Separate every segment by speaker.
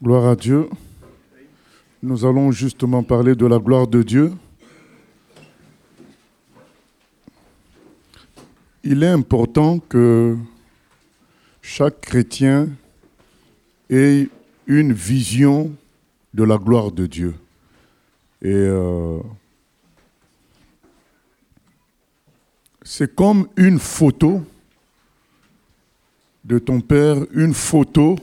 Speaker 1: Gloire à Dieu. Nous allons justement parler de la gloire de Dieu. Il est important que chaque chrétien ait une vision de la gloire de Dieu. Et c'est comme une photo de ton Père, une photo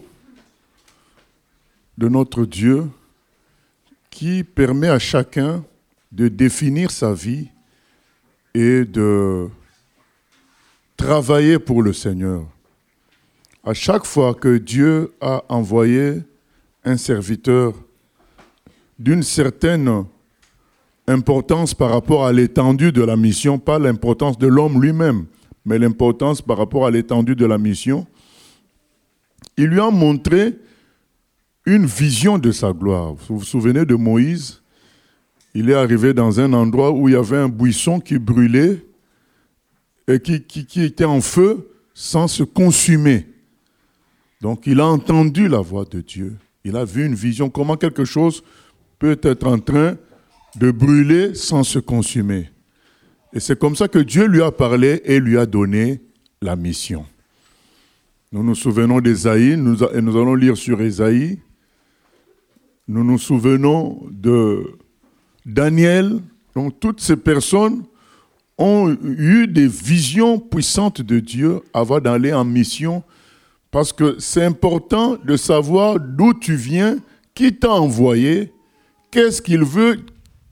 Speaker 1: de notre Dieu qui permet à chacun de définir sa vie et de travailler pour le Seigneur. À chaque fois que Dieu a envoyé un serviteur d'une certaine importance par rapport à l'étendue de la mission, pas l'importance de l'homme lui-même, mais l'importance par rapport à l'étendue de la mission, il lui a montré une vision de sa gloire. Vous vous souvenez de Moïse? Il est arrivé dans un endroit où il y avait un buisson qui brûlait et qui était en feu sans se consumer. Donc il a entendu la voix de Dieu. Il a vu une vision, comment quelque chose peut être en train de brûler sans se consumer. Et c'est comme ça que Dieu lui a parlé et lui a donné la mission. Nous nous souvenons d'Ésaïe, nous allons lire sur Ésaïe. Nous nous souvenons de Daniel. Donc toutes ces personnes ont eu des visions puissantes de Dieu avant d'aller en mission, parce que c'est important de savoir d'où tu viens, qui t'a envoyé, qu'est-ce qu'il veut,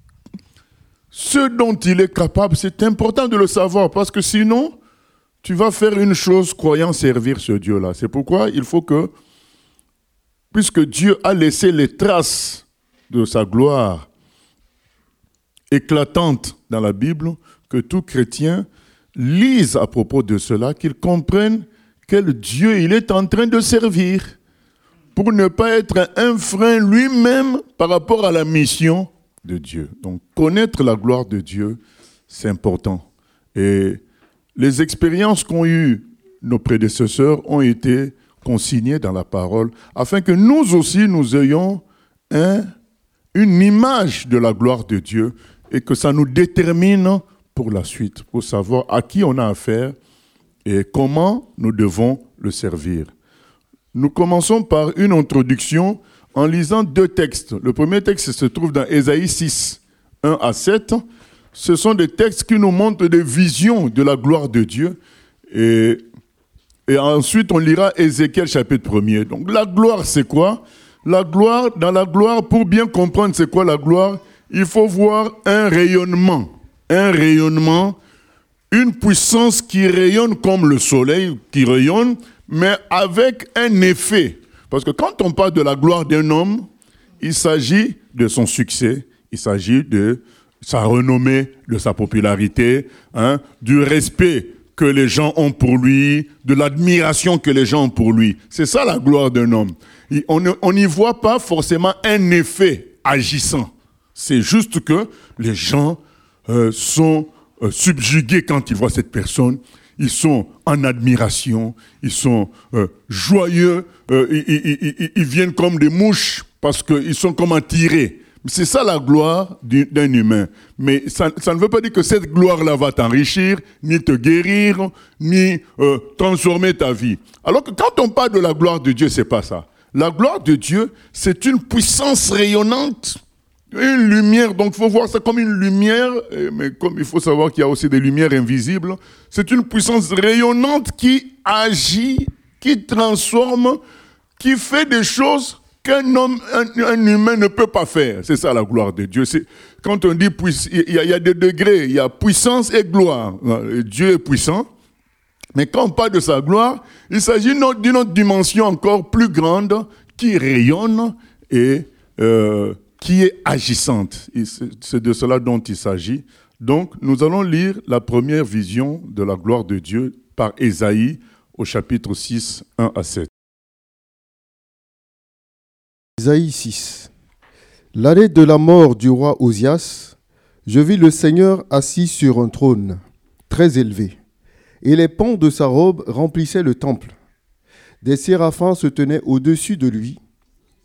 Speaker 1: ce dont il est capable. C'est important de le savoir, parce que sinon, tu vas faire une chose croyant servir ce Dieu-là. C'est pourquoi il faut que, puisque Dieu a laissé les traces de sa gloire éclatantes dans la Bible, que tout chrétien lise à propos de cela, qu'il comprenne quel Dieu il est en train de servir, pour ne pas être un frein lui-même par rapport à la mission de Dieu. Donc, connaître la gloire de Dieu, c'est important. Et les expériences qu'ont eues nos prédécesseurs ont été consignées dans la parole, afin que nous aussi, nous ayons une image de la gloire de Dieu et que ça nous détermine pour la suite, pour savoir à qui on a affaire et comment nous devons le servir. Nous commençons par une introduction en lisant deux textes. Le premier texte se trouve dans Ésaïe 6, 1 à 7. Ce sont des textes qui nous montrent des visions de la gloire de Dieu. Et ensuite, on lira Ézéchiel chapitre 1er. Donc la gloire, c'est quoi? La gloire, dans la gloire, pour bien comprendre c'est quoi la gloire, il faut voir un rayonnement, une puissance qui rayonne comme le soleil, qui rayonne, mais avec un effet. Parce que quand on parle de la gloire d'un homme, il s'agit de son succès, il s'agit de sa renommée, de sa popularité, du respect que les gens ont pour lui, de l'admiration que les gens ont pour lui. C'est ça la gloire d'un homme. On n'y voit pas forcément un effet agissant. C'est juste que les gens sont subjugués quand ils voient cette personne. Ils sont en admiration, ils sont joyeux, ils viennent comme des mouches parce qu'ils sont comme attirés. C'est ça la gloire d'un humain. Mais ça ne veut pas dire que cette gloire-là va t'enrichir, ni te guérir, ni transformer ta vie. Alors que quand on parle de la gloire de Dieu, c'est pas ça. La gloire de Dieu, c'est une puissance rayonnante, une lumière. Donc il faut voir ça comme une lumière, mais comme il faut savoir qu'il y a aussi des lumières invisibles, c'est une puissance rayonnante qui agit, qui transforme, qui fait des choses qu'un homme, un humain ne peut pas faire. C'est ça la gloire de Dieu. Quand on dit il y a des degrés, il y a puissance et gloire. Dieu est puissant, mais quand on parle de sa gloire, il s'agit d'une autre dimension encore plus grande qui rayonne et qui est agissante. C'est de cela dont il s'agit. Donc, nous allons lire la première vision de la gloire de Dieu par Ésaïe au chapitre 6, 1 à 7.
Speaker 2: Ésaïe 6. L'année de la mort du roi Osias, je vis le Seigneur assis sur un trône très élevé, et les pans de sa robe remplissaient le temple. Des séraphins se tenaient au-dessus de lui.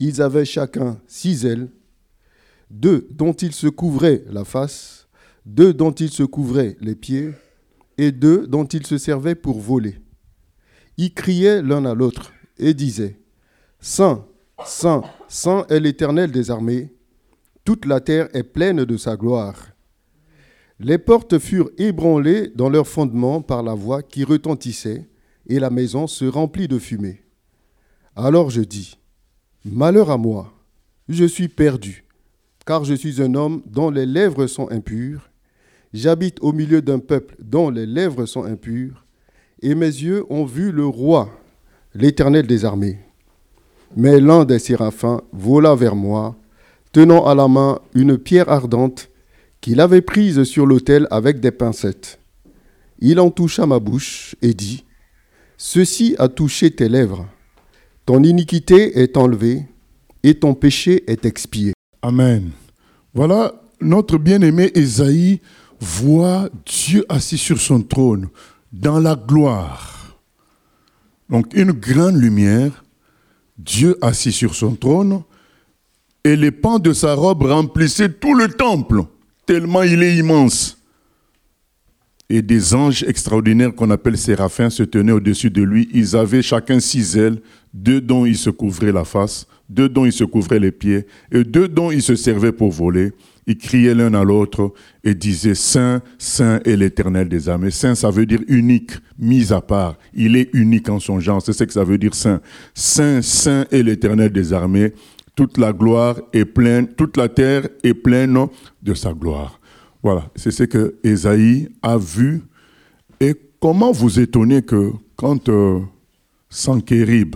Speaker 2: Ils avaient chacun 6 ailes, 2 dont ils se couvraient la face, 2 dont ils se couvraient les pieds, et 2 dont ils se servaient pour voler. Ils criaient l'un à l'autre et disaient, « Saint, Saint, Saint est l'Éternel des armées, toute la terre est pleine de sa gloire. » Les portes furent ébranlées dans leurs fondements par la voix qui retentissait, et la maison se remplit de fumée. Alors je dis, « Malheur à moi, je suis perdu, car je suis un homme dont les lèvres sont impures. J'habite au milieu d'un peuple dont les lèvres sont impures, et mes yeux ont vu le roi, l'Éternel des armées. » Mais l'un des séraphins vola vers moi, tenant à la main une pierre ardente qu'il avait prise sur l'autel avec des pincettes. Il en toucha ma bouche et dit, « Ceci a touché tes lèvres. Ton iniquité est enlevée et ton péché est expié. »
Speaker 1: Amen. Voilà, notre bien-aimé Ésaïe voit Dieu assis sur son trône, dans la gloire. Donc une grande lumière, Dieu assis sur son trône, et les pans de sa robe remplissaient tout le temple, tellement il est immense. Et des anges extraordinaires qu'on appelle séraphins se tenaient au-dessus de lui. Ils avaient chacun 6 ailes, 2 dont ils se couvraient la face, 2 dont ils se couvraient les pieds, et 2 dont ils se servaient pour voler. Ils criaient l'un à l'autre et disaient « Saint, Saint est l'Éternel des armées ». Saint, ça veut dire unique, mis à part. Il est unique en son genre, c'est ce que ça veut dire Saint. Saint, Saint est l'Éternel des armées. Toute la gloire est pleine, toute la terre est pleine de sa gloire. Voilà, c'est ce que Ésaïe a vu. Et comment vous étonnez que quand Sanchérib,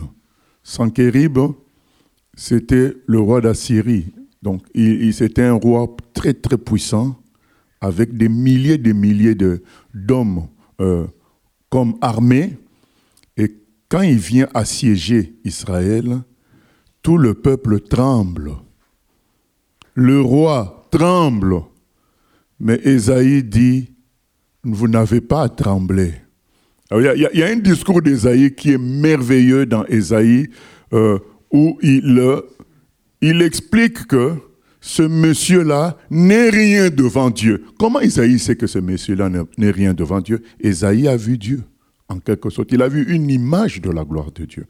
Speaker 1: c'était le roi d'Assyrie. Donc, c'était un roi très, très puissant, avec des milliers d'hommes comme armée. Et quand il vient assiéger Israël, tout le peuple tremble. Le roi tremble. Mais Ésaïe dit, vous n'avez pas à trembler. Il y a un discours d'Ésaïe qui est merveilleux dans Ésaïe, où il explique que ce monsieur-là n'est rien devant Dieu. Comment Ésaïe sait que ce monsieur-là n'est rien devant Dieu? Ésaïe a vu Dieu, en quelque sorte. Il a vu une image de la gloire de Dieu.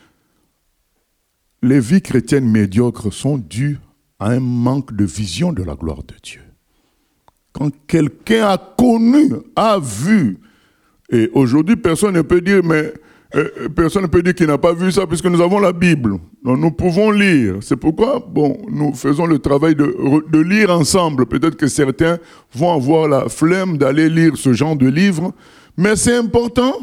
Speaker 1: Les vies chrétiennes médiocres sont dues à un manque de vision de la gloire de Dieu. Quand quelqu'un a connu, a vu, et aujourd'hui personne ne peut dire, qu'il n'a pas vu ça, puisque nous avons la Bible. Donc nous pouvons lire. C'est pourquoi, nous faisons le travail de lire ensemble. Peut-être que certains vont avoir la flemme d'aller lire ce genre de livre, mais c'est important.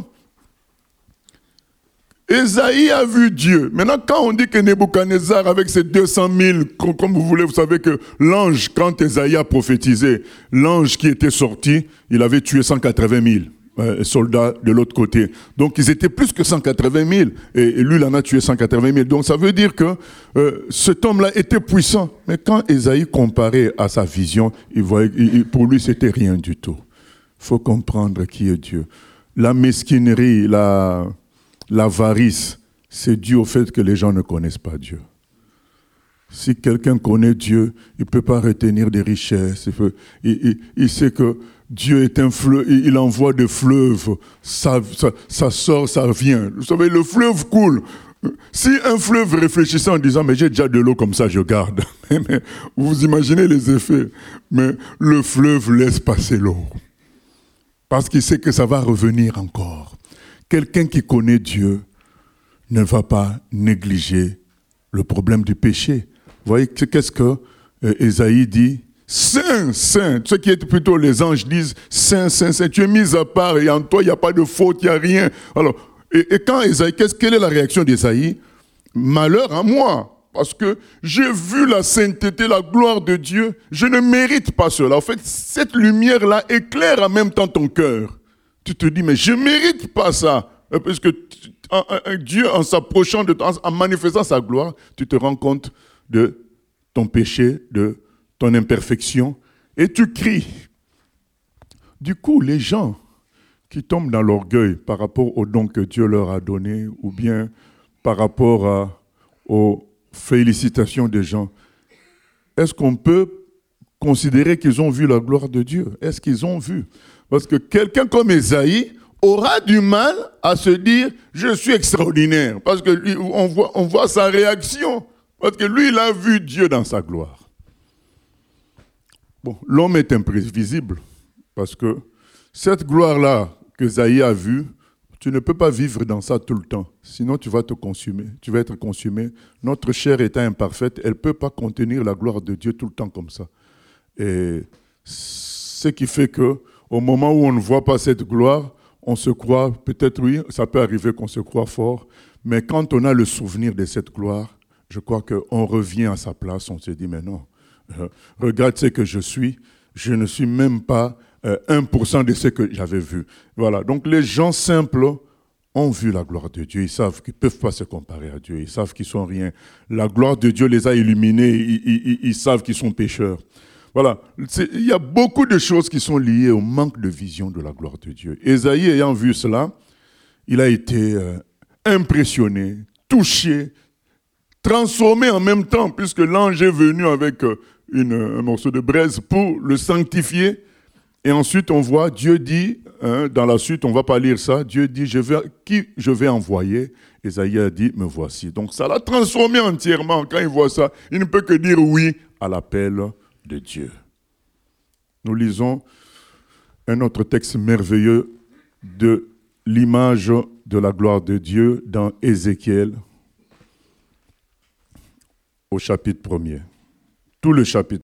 Speaker 1: Ésaïe a vu Dieu. Maintenant, quand on dit que Nebuchadnezzar, avec ses 200 000, comme vous voulez, vous savez que l'ange, quand Ésaïe a prophétisé, l'ange qui était sorti, il avait tué 180 000 soldats de l'autre côté. Donc, ils étaient plus que 180 000. Et lui, il en a tué 180 000. Donc, ça veut dire que cet homme-là était puissant. Mais quand Ésaïe comparait à sa vision, pour lui, c'était rien du tout. Il faut comprendre qui est Dieu. La mesquinerie, l'avarice, c'est dû au fait que les gens ne connaissent pas Dieu. Si quelqu'un connaît Dieu, il ne peut pas retenir des richesses. Il sait que Dieu est un fleuve, il envoie des fleuves, ça sort, ça vient. Vous savez, le fleuve coule. Si un fleuve réfléchissait en disant « mais j'ai déjà de l'eau comme ça, je garde », mais vous imaginez les effets. Mais le fleuve laisse passer l'eau. Parce qu'il sait que ça va revenir encore. Quelqu'un qui connaît Dieu ne va pas négliger le problème du péché. Vous voyez, qu'est-ce que Ésaïe dit? Saint, Saint. Ce qui est plutôt les anges disent Saint, Saint, Saint. Tu es mis à part et en toi, il n'y a pas de faute, il n'y a rien. Alors, et quand Ésaïe, quelle est la réaction d'Ésaïe? Malheur à moi, parce que j'ai vu la sainteté, la gloire de Dieu. Je ne mérite pas cela. En fait, cette lumière-là éclaire en même temps ton cœur. Tu te dis, mais je ne mérite pas ça. Parce que Dieu, en s'approchant de toi, en manifestant sa gloire, tu te rends compte de ton péché, de ton imperfection, et tu cries. Du coup, les gens qui tombent dans l'orgueil par rapport au don que Dieu leur a donné, ou bien par rapport au félicitations des gens, est-ce qu'on peut considérer qu'ils ont vu la gloire de Dieu? Est-ce qu'ils ont vu? Parce que quelqu'un comme Ésaïe aura du mal à se dire « je suis extraordinaire ». Parce que lui, on voit sa réaction. Parce que lui, il a vu Dieu dans sa gloire. Bon, l'homme est imprévisible. Parce que cette gloire-là que Ésaïe a vue, tu ne peux pas vivre dans ça tout le temps. Sinon, tu vas te consumer. Tu vas être consumé. Notre chair étant imparfaite, elle ne peut pas contenir la gloire de Dieu tout le temps comme ça. Et ce qui fait qu'au moment où on ne voit pas cette gloire, on se croit, peut-être oui, ça peut arriver qu'on se croit fort, mais quand on a le souvenir de cette gloire, je crois qu'on revient à sa place, on se dit, mais non, regarde ce que je suis, je ne suis même pas 1% de ce que j'avais vu. Voilà, donc les gens simples ont vu la gloire de Dieu, ils savent qu'ils ne peuvent pas se comparer à Dieu, ils savent qu'ils ne sont rien. La gloire de Dieu les a illuminés, ils savent qu'ils sont pécheurs. Voilà, il y a beaucoup de choses qui sont liées au manque de vision de la gloire de Dieu. Ésaïe ayant vu cela, il a été impressionné, touché, transformé en même temps, puisque l'ange est venu avec un morceau de braise pour le sanctifier. Et ensuite, on voit, Dieu dit, dans la suite, on ne va pas lire ça, Dieu dit, qui je vais envoyer? Ésaïe a dit, me voici. Donc ça l'a transformé entièrement. Quand il voit ça, il ne peut que dire oui à l'appel de Dieu. Nous lisons un autre texte merveilleux de l'image de la gloire de Dieu dans Ézéchiel, au chapitre 1er. Tout le chapitre.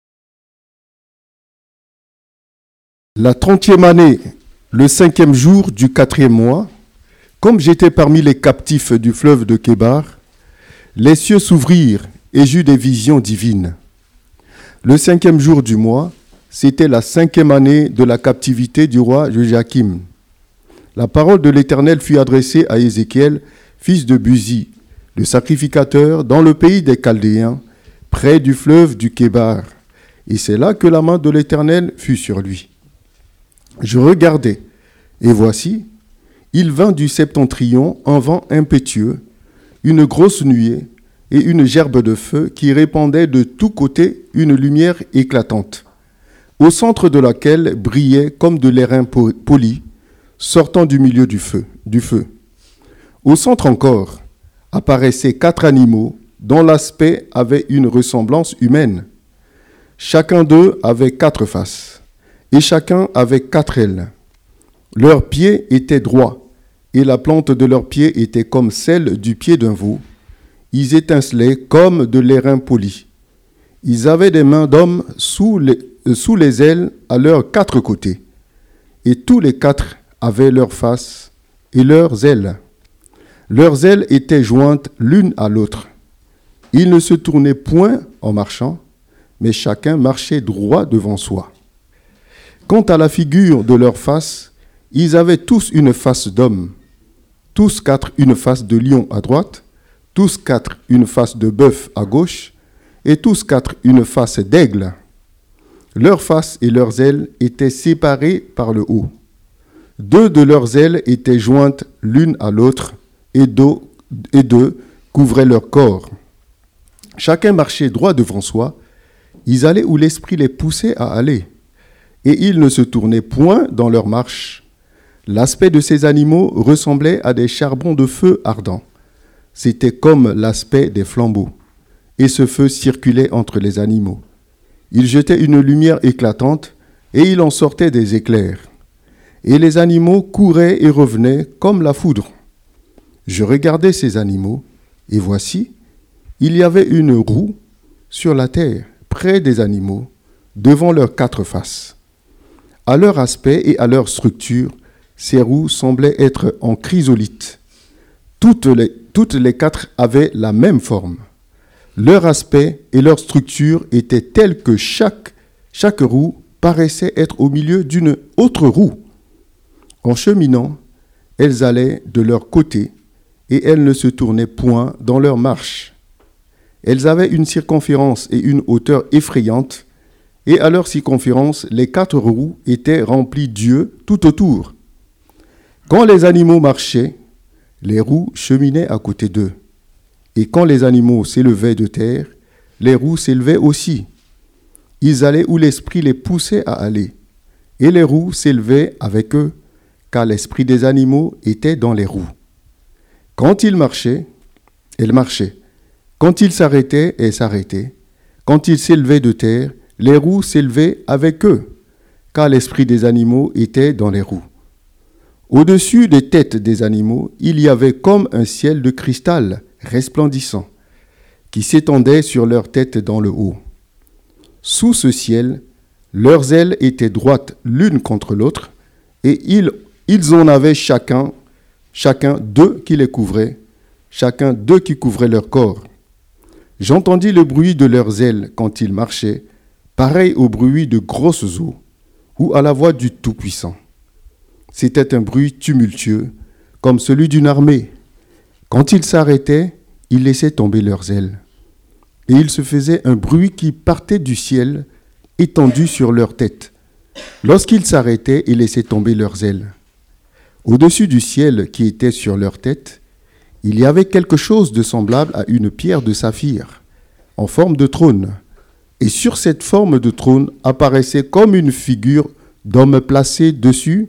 Speaker 2: La 30e année, le 5e jour du 4e mois, comme j'étais parmi les captifs du fleuve de Kébar, les cieux s'ouvrirent et j'eus des visions divines. Le 5e jour du mois, c'était la 5e année de la captivité du roi Joachim. La parole de l'Éternel fut adressée à Ézéchiel, fils de Buzi, le sacrificateur, dans le pays des Chaldéens, près du fleuve du Kébar. Et c'est là que la main de l'Éternel fut sur lui. Je regardai, et voici, il vint du septentrion un vent impétueux, une grosse nuée et une gerbe de feu qui répandait de tous côtés une lumière éclatante, au centre de laquelle brillait comme de l'airain poli, sortant du milieu du feu. Au centre encore apparaissaient 4 animaux dont l'aspect avait une ressemblance humaine. Chacun d'eux avait 4 faces, et chacun avait 4 ailes. Leurs pieds étaient droits, et la plante de leurs pieds était comme celle du pied d'un veau. Ils étincelaient comme de l'airain poli. Ils avaient des mains d'hommes sous les ailes à leurs 4 côtés, et tous les 4 avaient leurs faces et leurs ailes. Leurs ailes étaient jointes l'une à l'autre. Ils ne se tournaient point en marchant, mais chacun marchait droit devant soi. Quant à la figure de leur face, ils avaient tous une face d'homme, tous 4 une face de lion à droite, tous 4 une face de bœuf à gauche, et tous 4 une face d'aigle. Leurs faces et leurs ailes étaient séparées par le haut. 2 de leurs ailes étaient jointes l'une à l'autre, et 2 couvraient leur corps. Chacun marchait droit devant soi. Ils allaient où l'esprit les poussait à aller, et ils ne se tournaient point dans leur marche. L'aspect de ces animaux ressemblait à des charbons de feu ardents. C'était comme l'aspect des flambeaux, et ce feu circulait entre les animaux. Il jetait une lumière éclatante, et il en sortait des éclairs. Et les animaux couraient et revenaient comme la foudre. Je regardais ces animaux, et voici, il y avait une roue sur la terre, près des animaux, devant leurs 4 faces. À leur aspect et à leur structure, ces roues semblaient être en chrysolite. Toutes les 4 avaient la même forme. Leur aspect et leur structure étaient tels que chaque roue paraissait être au milieu d'une autre roue. En cheminant, elles allaient de leur côté et elles ne se tournaient point dans leur marche. Elles avaient une circonférence et une hauteur effrayantes, et à leur circonférence, les 4 roues étaient remplies d'yeux tout autour. Quand les animaux marchaient, les roues cheminaient à côté d'eux. Et quand les animaux s'élevaient de terre, les roues s'élevaient aussi. Ils allaient où l'esprit les poussait à aller. Et les roues s'élevaient avec eux, car l'esprit des animaux était dans les roues. Quand ils marchaient, elles marchaient. Quand ils s'arrêtaient, elles s'arrêtaient. Quand ils s'élevaient de terre, les roues s'élevaient avec eux, car l'esprit des animaux était dans les roues. Au-dessus des têtes des animaux, il y avait comme un ciel de cristal resplendissant, qui s'étendait sur leurs têtes dans le haut. Sous ce ciel, leurs ailes étaient droites l'une contre l'autre, et ils en avaient chacun deux qui les couvraient, chacun deux qui couvraient leur corps. J'entendis le bruit de leurs ailes quand ils marchaient, pareil au bruit de grosses eaux, ou à la voix du Tout-Puissant. C'était un bruit tumultueux, comme celui d'une armée. Quand ils s'arrêtaient, ils laissaient tomber leurs ailes. Et il se faisait un bruit qui partait du ciel, étendu sur leurs têtes. Lorsqu'ils s'arrêtaient, ils laissaient tomber leurs ailes. Au-dessus du ciel qui était sur leurs têtes, il y avait quelque chose de semblable à une pierre de saphir, en forme de trône. Et sur cette forme de trône apparaissait comme une figure d'homme placé dessus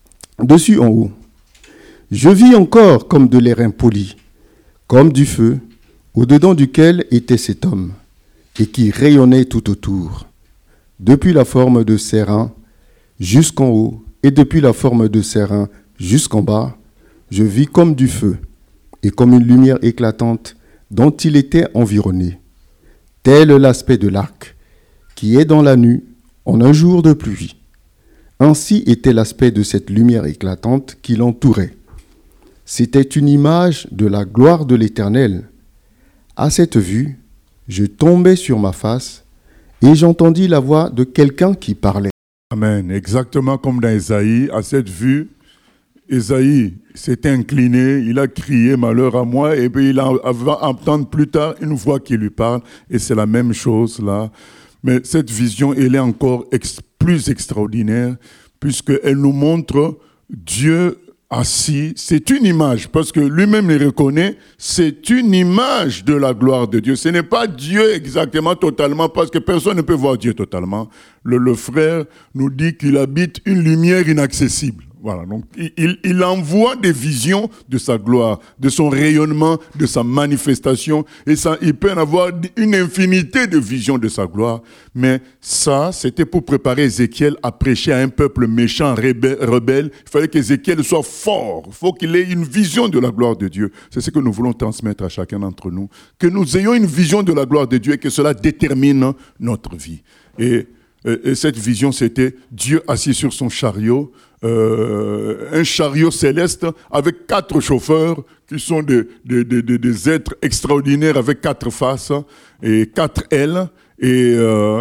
Speaker 2: en haut. Je vis encore comme de l'airain poli, comme du feu, au-dedans duquel était cet homme, et qui rayonnait tout autour, depuis la forme de ses reins jusqu'en haut, et depuis la forme de ses reins jusqu'en bas, je vis comme du feu, et comme une lumière éclatante dont il était environné, tel l'aspect de l'arc, qui est dans la nue en un jour de pluie. Ainsi était l'aspect de cette lumière éclatante qui l'entourait. C'était une image de la gloire de l'Éternel. À cette vue, je tombai sur ma face et j'entendis la voix de quelqu'un qui parlait.
Speaker 1: Amen. Exactement comme dans Ésaïe, à cette vue, Ésaïe s'était incliné, il a crié « Malheur à moi » et puis il va entendre plus tard une voix qui lui parle et c'est la même chose là. Mais cette vision, elle est encore plus extraordinaire puisqu'elle nous montre Dieu assis. C'est une image, parce que lui-même le reconnaît, c'est une image de la gloire de Dieu. Ce n'est pas Dieu exactement, totalement, parce que personne ne peut voir Dieu totalement. Le frère nous dit qu'il habite une lumière inaccessible. Voilà, donc il envoie des visions de sa gloire, de son rayonnement, de sa manifestation, et ça, il peut en avoir une infinité de visions de sa gloire, mais ça, c'était pour préparer Ézéchiel à prêcher à un peuple méchant, rebelle. Il fallait qu'Ézéchiel soit fort, il faut qu'il ait une vision de la gloire de Dieu. C'est ce que nous voulons transmettre à chacun d'entre nous, que nous ayons une vision de la gloire de Dieu et que cela détermine notre vie. Et cette vision, c'était Dieu assis sur son chariot, un chariot céleste avec 4 chauffeurs qui sont des êtres extraordinaires avec 4 faces et 4 ailes. Et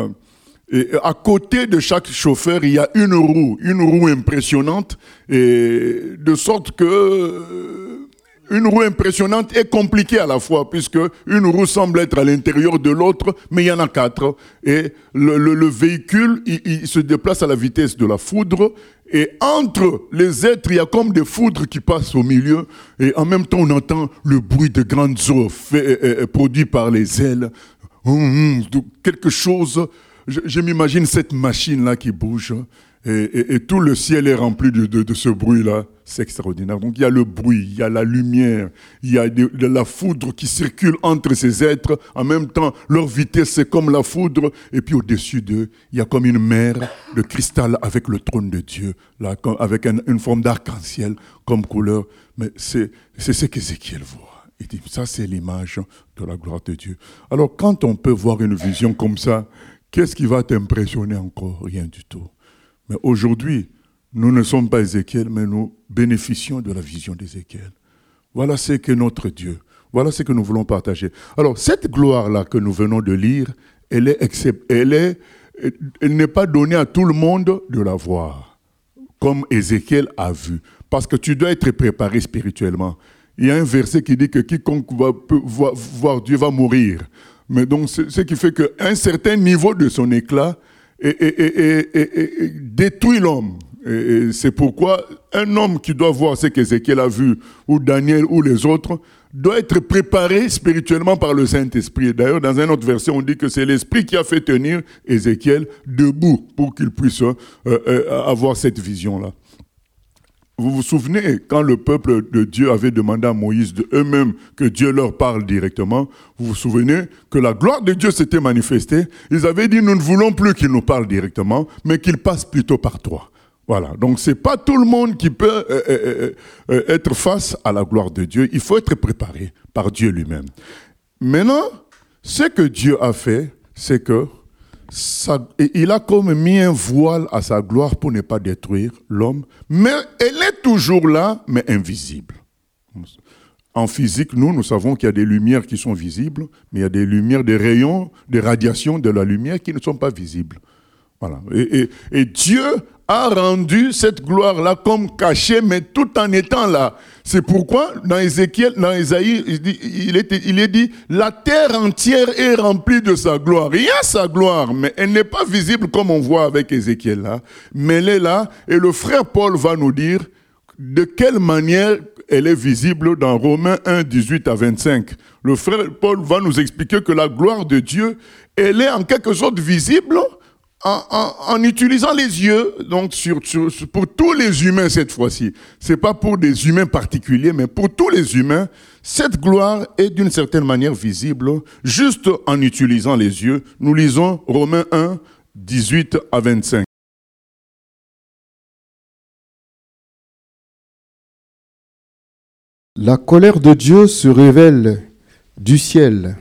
Speaker 1: à côté de chaque chauffeur, il y a une roue impressionnante, et de sorte que une roue impressionnante et compliquée à la fois, puisque une roue semble être à l'intérieur de l'autre, mais il y en a 4. Et le véhicule, il se déplace à la vitesse de la foudre, et entre les êtres, il y a comme des foudres qui passent au milieu, et en même temps, on entend le bruit de grandes eaux produit par les ailes. Quelque chose, je m'imagine cette machine-là qui bouge, et tout le ciel est rempli de ce bruit-là. C'est extraordinaire. Donc il y a le bruit, il y a la lumière, il y a de la foudre qui circule entre ces êtres. En même temps, leur vitesse, c'est comme la foudre. Et puis au-dessus d'eux, il y a comme une mer de cristal avec le trône de Dieu, là, avec une forme d'arc-en-ciel comme couleur. Mais c'est ce qu'Ézéchiel voit. Il dit, ça c'est l'image de la gloire de Dieu. Alors quand on peut voir une vision comme ça, qu'est-ce qui va t'impressionner encore? Rien du tout. Mais aujourd'hui, nous ne sommes pas Ézéchiel, mais nous bénéficions de la vision d'Ézéchiel. Voilà ce qu'est notre Dieu. Voilà ce que nous voulons partager. Alors, cette gloire-là que nous venons de lire, elle n'est pas donnée à tout le monde de la voir, comme Ézéchiel a vu. Parce que tu dois être préparé spirituellement. Il y a un verset qui dit que quiconque peut voir Dieu va mourir. Mais donc, ce qui fait qu'un certain niveau de son éclat détruit l'homme. Et c'est pourquoi un homme qui doit voir ce qu'Ézéchiel a vu, ou Daniel, ou les autres, doit être préparé spirituellement par le Saint-Esprit. D'ailleurs, dans un autre verset, on dit que c'est l'Esprit qui a fait tenir Ézéchiel debout pour qu'il puisse avoir cette vision-là. Vous vous souvenez, quand le peuple de Dieu avait demandé à Moïse eux-mêmes que Dieu leur parle directement, vous vous souvenez que la gloire de Dieu s'était manifestée. Ils avaient dit, nous ne voulons plus qu'il nous parle directement, mais qu'il passe plutôt par toi. Voilà, donc ce n'est pas tout le monde qui peut être face à la gloire de Dieu. Il faut être préparé par Dieu lui-même. Maintenant, ce que Dieu a fait, c'est que il a comme mis un voile à sa gloire pour ne pas détruire l'homme, mais elle est toujours là, mais invisible. En physique, nous savons qu'il y a des lumières qui sont visibles, mais il y a des lumières, des rayons, des radiations de la lumière qui ne sont pas visibles. Voilà. Et Dieu a rendu cette gloire-là comme cachée, mais tout en étant là. C'est pourquoi, dans Ésaïe, il est dit, la terre entière est remplie de sa gloire. Il y a sa gloire, mais elle n'est pas visible comme on voit avec Ézéchiel là. Mais elle est là, et le frère Paul va nous dire de quelle manière elle est visible dans Romains 1, 18 à 25. Le frère Paul va nous expliquer que la gloire de Dieu, elle est en quelque sorte visible en utilisant les yeux, donc pour tous les humains cette fois-ci. C'est pas pour des humains particuliers, mais pour tous les humains, cette gloire est d'une certaine manière visible, juste en utilisant les yeux. Nous lisons Romains 1, 18 à 25.
Speaker 2: La colère de Dieu se révèle du ciel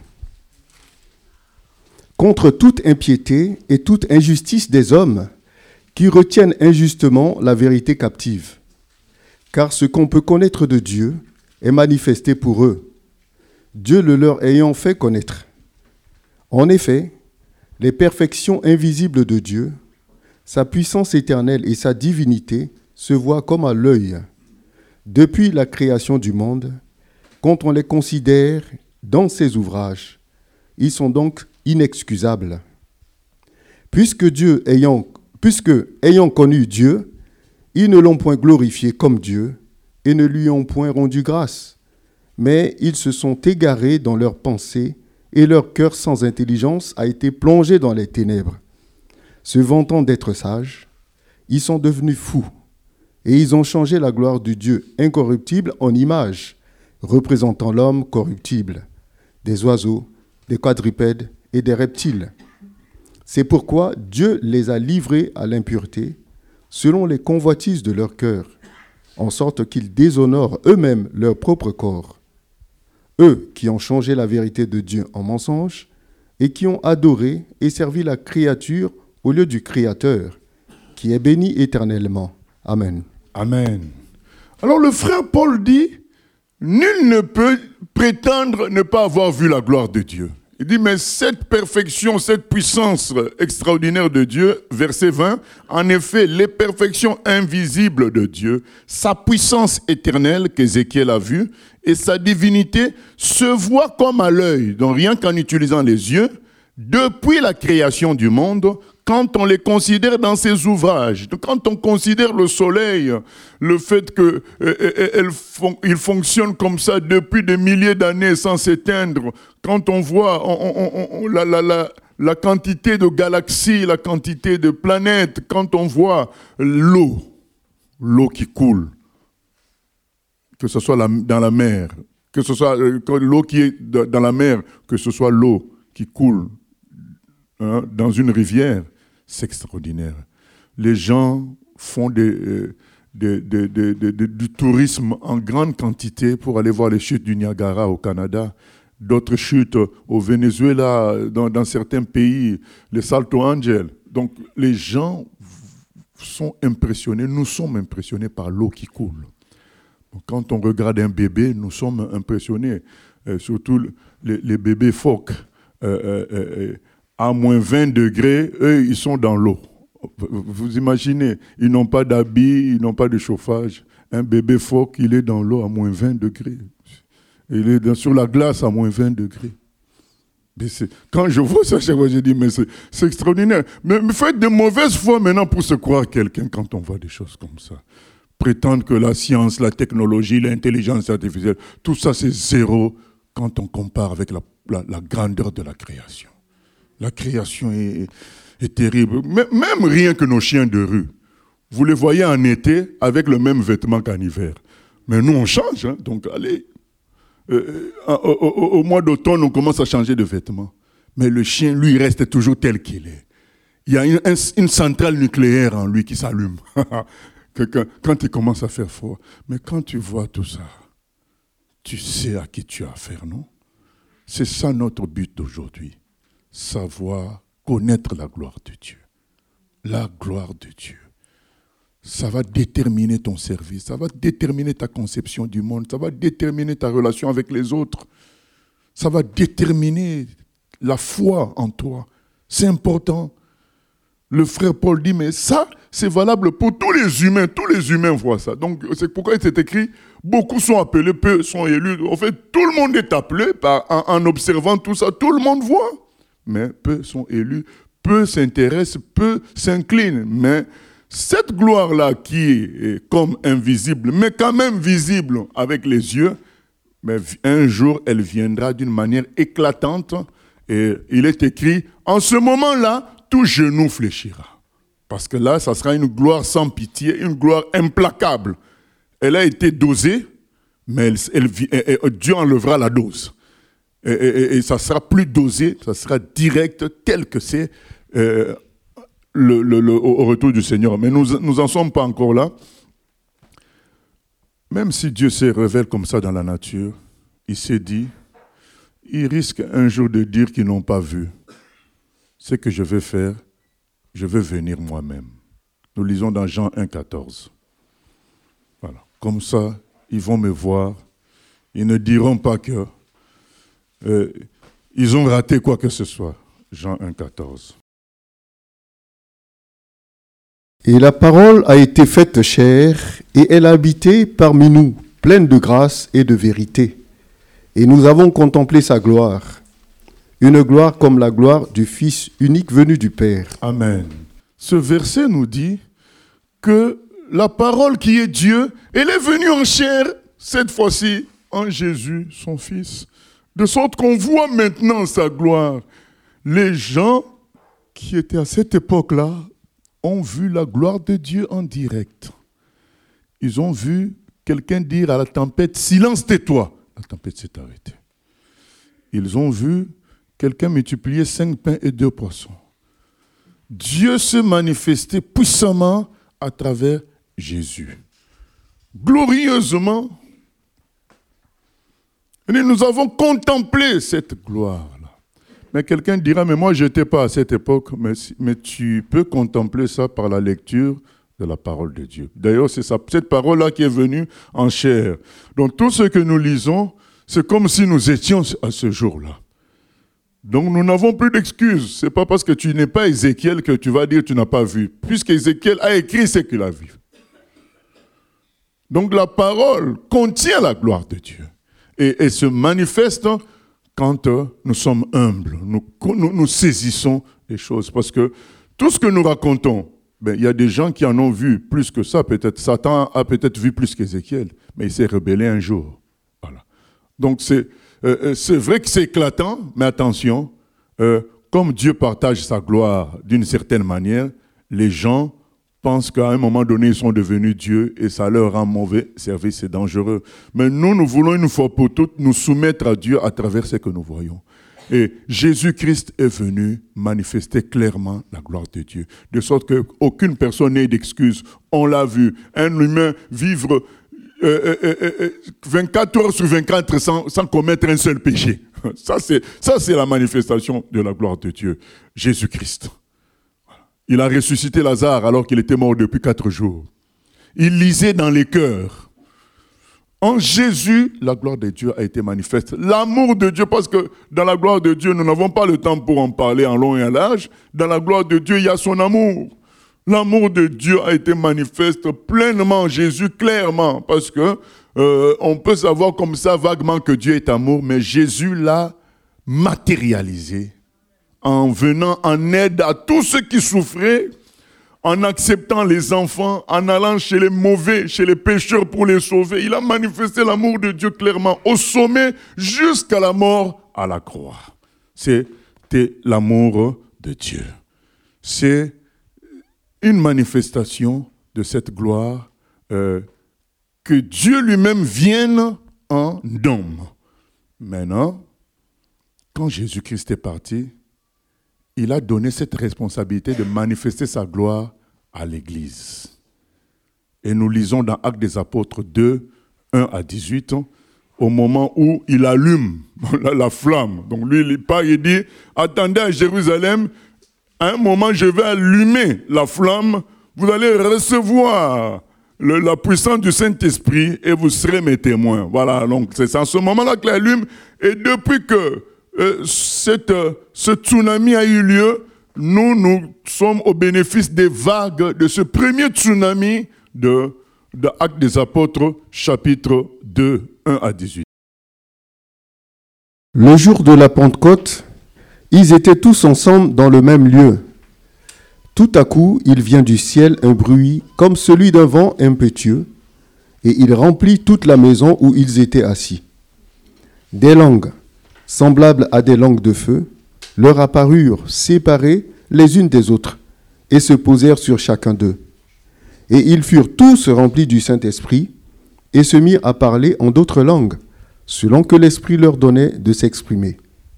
Speaker 2: contre toute impiété et toute injustice des hommes qui retiennent injustement la vérité captive. Car ce qu'on peut connaître de Dieu est manifesté pour eux, Dieu le leur ayant fait connaître. En effet, les perfections invisibles de Dieu, sa puissance éternelle et sa divinité se voient comme à l'œil. Depuis la création du monde, quand on les considère dans ses ouvrages, ils sont donc inexcusables. Puisque ayant connu Dieu, ils ne l'ont point glorifié comme Dieu et ne lui ont point rendu grâce, mais ils se sont égarés dans leurs pensées et leur cœur sans intelligence a été plongé dans les ténèbres. Se vantant d'être sages, ils sont devenus fous et ils ont changé la gloire du Dieu incorruptible en image, représentant l'homme corruptible, des oiseaux, des quadrupèdes et des reptiles. C'est pourquoi Dieu les a livrés à l'impureté, selon les convoitises de leur cœur, en sorte qu'ils déshonorent eux-mêmes leur propre corps. Eux qui ont changé la vérité de Dieu en mensonge et qui ont adoré et servi la créature au lieu du Créateur, qui est béni éternellement. Amen.
Speaker 1: Amen. Alors le frère Paul dit, nul ne peut prétendre ne pas avoir vu la gloire de Dieu. Il dit, mais cette perfection, cette puissance extraordinaire de Dieu, verset 20, en effet, les perfections invisibles de Dieu, sa puissance éternelle qu'Ézéchiel a vue, et sa divinité se voient comme à l'œil, donc rien qu'en utilisant les yeux, depuis la création du monde, quand on les considère dans ses ouvrages, quand on considère le soleil, le fait qu'il fonctionne comme ça depuis des milliers d'années sans s'éteindre, quand on voit la quantité de galaxies, la quantité de planètes, quand on voit l'eau qui coule, que ce soit dans la mer, que ce soit l'eau qui est dans la mer, que ce soit l'eau qui coule dans une rivière, c'est extraordinaire. Les gens font du tourisme en grande quantité pour aller voir les chutes du Niagara au Canada, d'autres chutes au Venezuela, dans certains pays, les Salto Angel. Donc les gens sont impressionnés, nous sommes impressionnés par l'eau qui coule. Donc, quand on regarde un bébé, nous sommes impressionnés, surtout les bébés phoques. À moins 20 degrés, eux, ils sont dans l'eau. Vous imaginez, ils n'ont pas d'habits, ils n'ont pas de chauffage. Un bébé phoque, il est dans l'eau à moins 20 degrés. Il est sur la glace à moins 20 degrés. Mais quand je vois ça, je dis, mais c'est extraordinaire. Mais il faut être de mauvaise foi maintenant pour se croire quelqu'un quand on voit des choses comme ça. prétendent que la science, la technologie, l'intelligence artificielle, tout ça c'est zéro quand on compare avec la grandeur de la création. La création est terrible. Même rien que nos chiens de rue. Vous les voyez en été avec le même vêtement qu'en hiver. Mais nous, on change. Hein, donc, allez. Au mois d'automne, on commence à changer de vêtements. Mais le chien, lui, reste toujours tel qu'il est. Il y a une centrale nucléaire en lui qui s'allume quand il commence à faire froid. Mais quand tu vois tout ça, tu sais à qui tu as affaire, non? C'est ça notre but d'aujourd'hui. Savoir, connaître la gloire de Dieu. La gloire de Dieu. Ça va déterminer ton service, ça va déterminer ta conception du monde, ça va déterminer ta relation avec les autres. Ça va déterminer la foi en toi. C'est important. Le frère Paul dit, mais ça, c'est valable pour tous les humains. Tous les humains voient ça. Donc, c'est pourquoi il s'est écrit, beaucoup sont appelés, peu sont élus. En fait, tout le monde est appelé en observant tout ça. Tout le monde voit. Mais peu sont élus, peu s'intéressent, peu s'inclinent. Mais cette gloire-là qui est comme invisible, mais quand même visible avec les yeux, mais un jour, elle viendra d'une manière éclatante. Et il est écrit, en ce moment-là, tout genou fléchira. Parce que là, ça sera une gloire sans pitié, une gloire implacable. Elle a été dosée, mais Dieu enlèvera la dose. Et ça sera plus dosé, ça sera direct, tel que c'est au retour du Seigneur. Mais nous n'en sommes pas encore là. Même si Dieu se révèle comme ça dans la nature, il s'est dit, ils risquent un jour de dire qu'ils n'ont pas vu. Ce que je vais faire, je vais venir moi-même. Nous lisons dans Jean 1,14. Voilà. Comme ça, ils vont me voir. Ils ne diront pas que ils ont raté quoi que ce soit. Jean 1,14.
Speaker 2: Et la parole a été faite chair, et elle a habité parmi nous, pleine de grâce et de vérité. Et nous avons contemplé sa gloire, une gloire comme la gloire du Fils unique venu du Père.
Speaker 1: Amen. Ce verset nous dit que la parole qui est Dieu, elle est venue en chair, cette fois-ci en Jésus, son Fils. De sorte qu'on voit maintenant sa gloire. Les gens qui étaient à cette époque-là ont vu la gloire de Dieu en direct. Ils ont vu quelqu'un dire à la tempête, « Silence, tais-toi !» La tempête s'est arrêtée. Ils ont vu quelqu'un multiplier 5 pains et 2 poissons. Dieu se manifestait puissamment à travers Jésus. Glorieusement. Et nous avons contemplé cette gloire-là. Mais quelqu'un dira, mais moi je n'étais pas à cette époque, mais tu peux contempler ça par la lecture de la parole de Dieu. D'ailleurs, c'est cette parole-là qui est venue en chair. Donc tout ce que nous lisons, c'est comme si nous étions à ce jour-là. Donc nous n'avons plus d'excuses. Ce n'est pas parce que tu n'es pas Ézéchiel que tu vas dire que tu n'as pas vu. Puisqu'Ézéchiel a écrit ce qu'il a vu. Donc la parole contient la gloire de Dieu. Et se manifeste quand nous sommes humbles. Nous saisissons les choses. Parce que tout ce que nous racontons, il y a des gens qui en ont vu plus que ça. Peut-être Satan a peut-être vu plus qu'Ézéchiel. Mais il s'est rebellé un jour. Voilà. Donc c'est vrai que c'est éclatant, mais attention, comme Dieu partage sa gloire d'une certaine manière, les gens pensent qu'à un moment donné, ils sont devenus Dieu et ça leur rend mauvais service, c'est dangereux. Mais nous voulons une fois pour toutes nous soumettre à Dieu à travers ce que nous voyons. Et Jésus-Christ est venu manifester clairement la gloire de Dieu. De sorte qu'aucune personne n'ait d'excuse. On l'a vu, un humain vivre 24 heures sur 24 sans commettre un seul péché. Ça, c'est la manifestation de la gloire de Dieu. Jésus-Christ. Il a ressuscité Lazare alors qu'il était mort depuis 4 jours. Il lisait dans les cœurs. En Jésus, la gloire de Dieu a été manifeste. L'amour de Dieu, parce que dans la gloire de Dieu, nous n'avons pas le temps pour en parler en long et en large. Dans la gloire de Dieu, il y a son amour. L'amour de Dieu a été manifeste pleinement en Jésus, clairement, parce que on peut savoir comme ça vaguement que Dieu est amour, mais Jésus l'a matérialisé en venant en aide à tous ceux qui souffraient, en acceptant les enfants, en allant chez les mauvais, chez les pécheurs pour les sauver. Il a manifesté l'amour de Dieu clairement, au sommet, jusqu'à la mort à la croix. C'était l'amour de Dieu. C'est une manifestation de cette gloire que Dieu lui-même vienne en homme. Maintenant, quand Jésus-Christ est parti, il a donné cette responsabilité de manifester sa gloire à l'Église. Et nous lisons dans Actes des Apôtres 2, 1 à 18, au moment où il allume la flamme. Donc lui, il part, il dit, attendez à Jérusalem, à un moment je vais allumer la flamme, vous allez recevoir la puissance du Saint-Esprit et vous serez mes témoins. Voilà, donc c'est à ce moment-là qu'il allume, et depuis que ce tsunami a eu lieu, nous sommes au bénéfice des vagues de ce premier tsunami de Actes des Apôtres, chapitre 2, 1 à 18.
Speaker 2: Le jour de la Pentecôte, ils étaient tous ensemble dans le même lieu. Tout à coup, il vient du ciel un bruit comme celui d'un vent impétueux, et il remplit toute la maison où ils étaient assis. Des langues, semblables à des langues de feu, leur apparurent séparées les unes des autres, et se posèrent sur chacun d'eux. Et ils furent tous remplis du Saint-Esprit, et se mirent à parler en d'autres langues, selon que l'Esprit leur donnait de s'exprimer.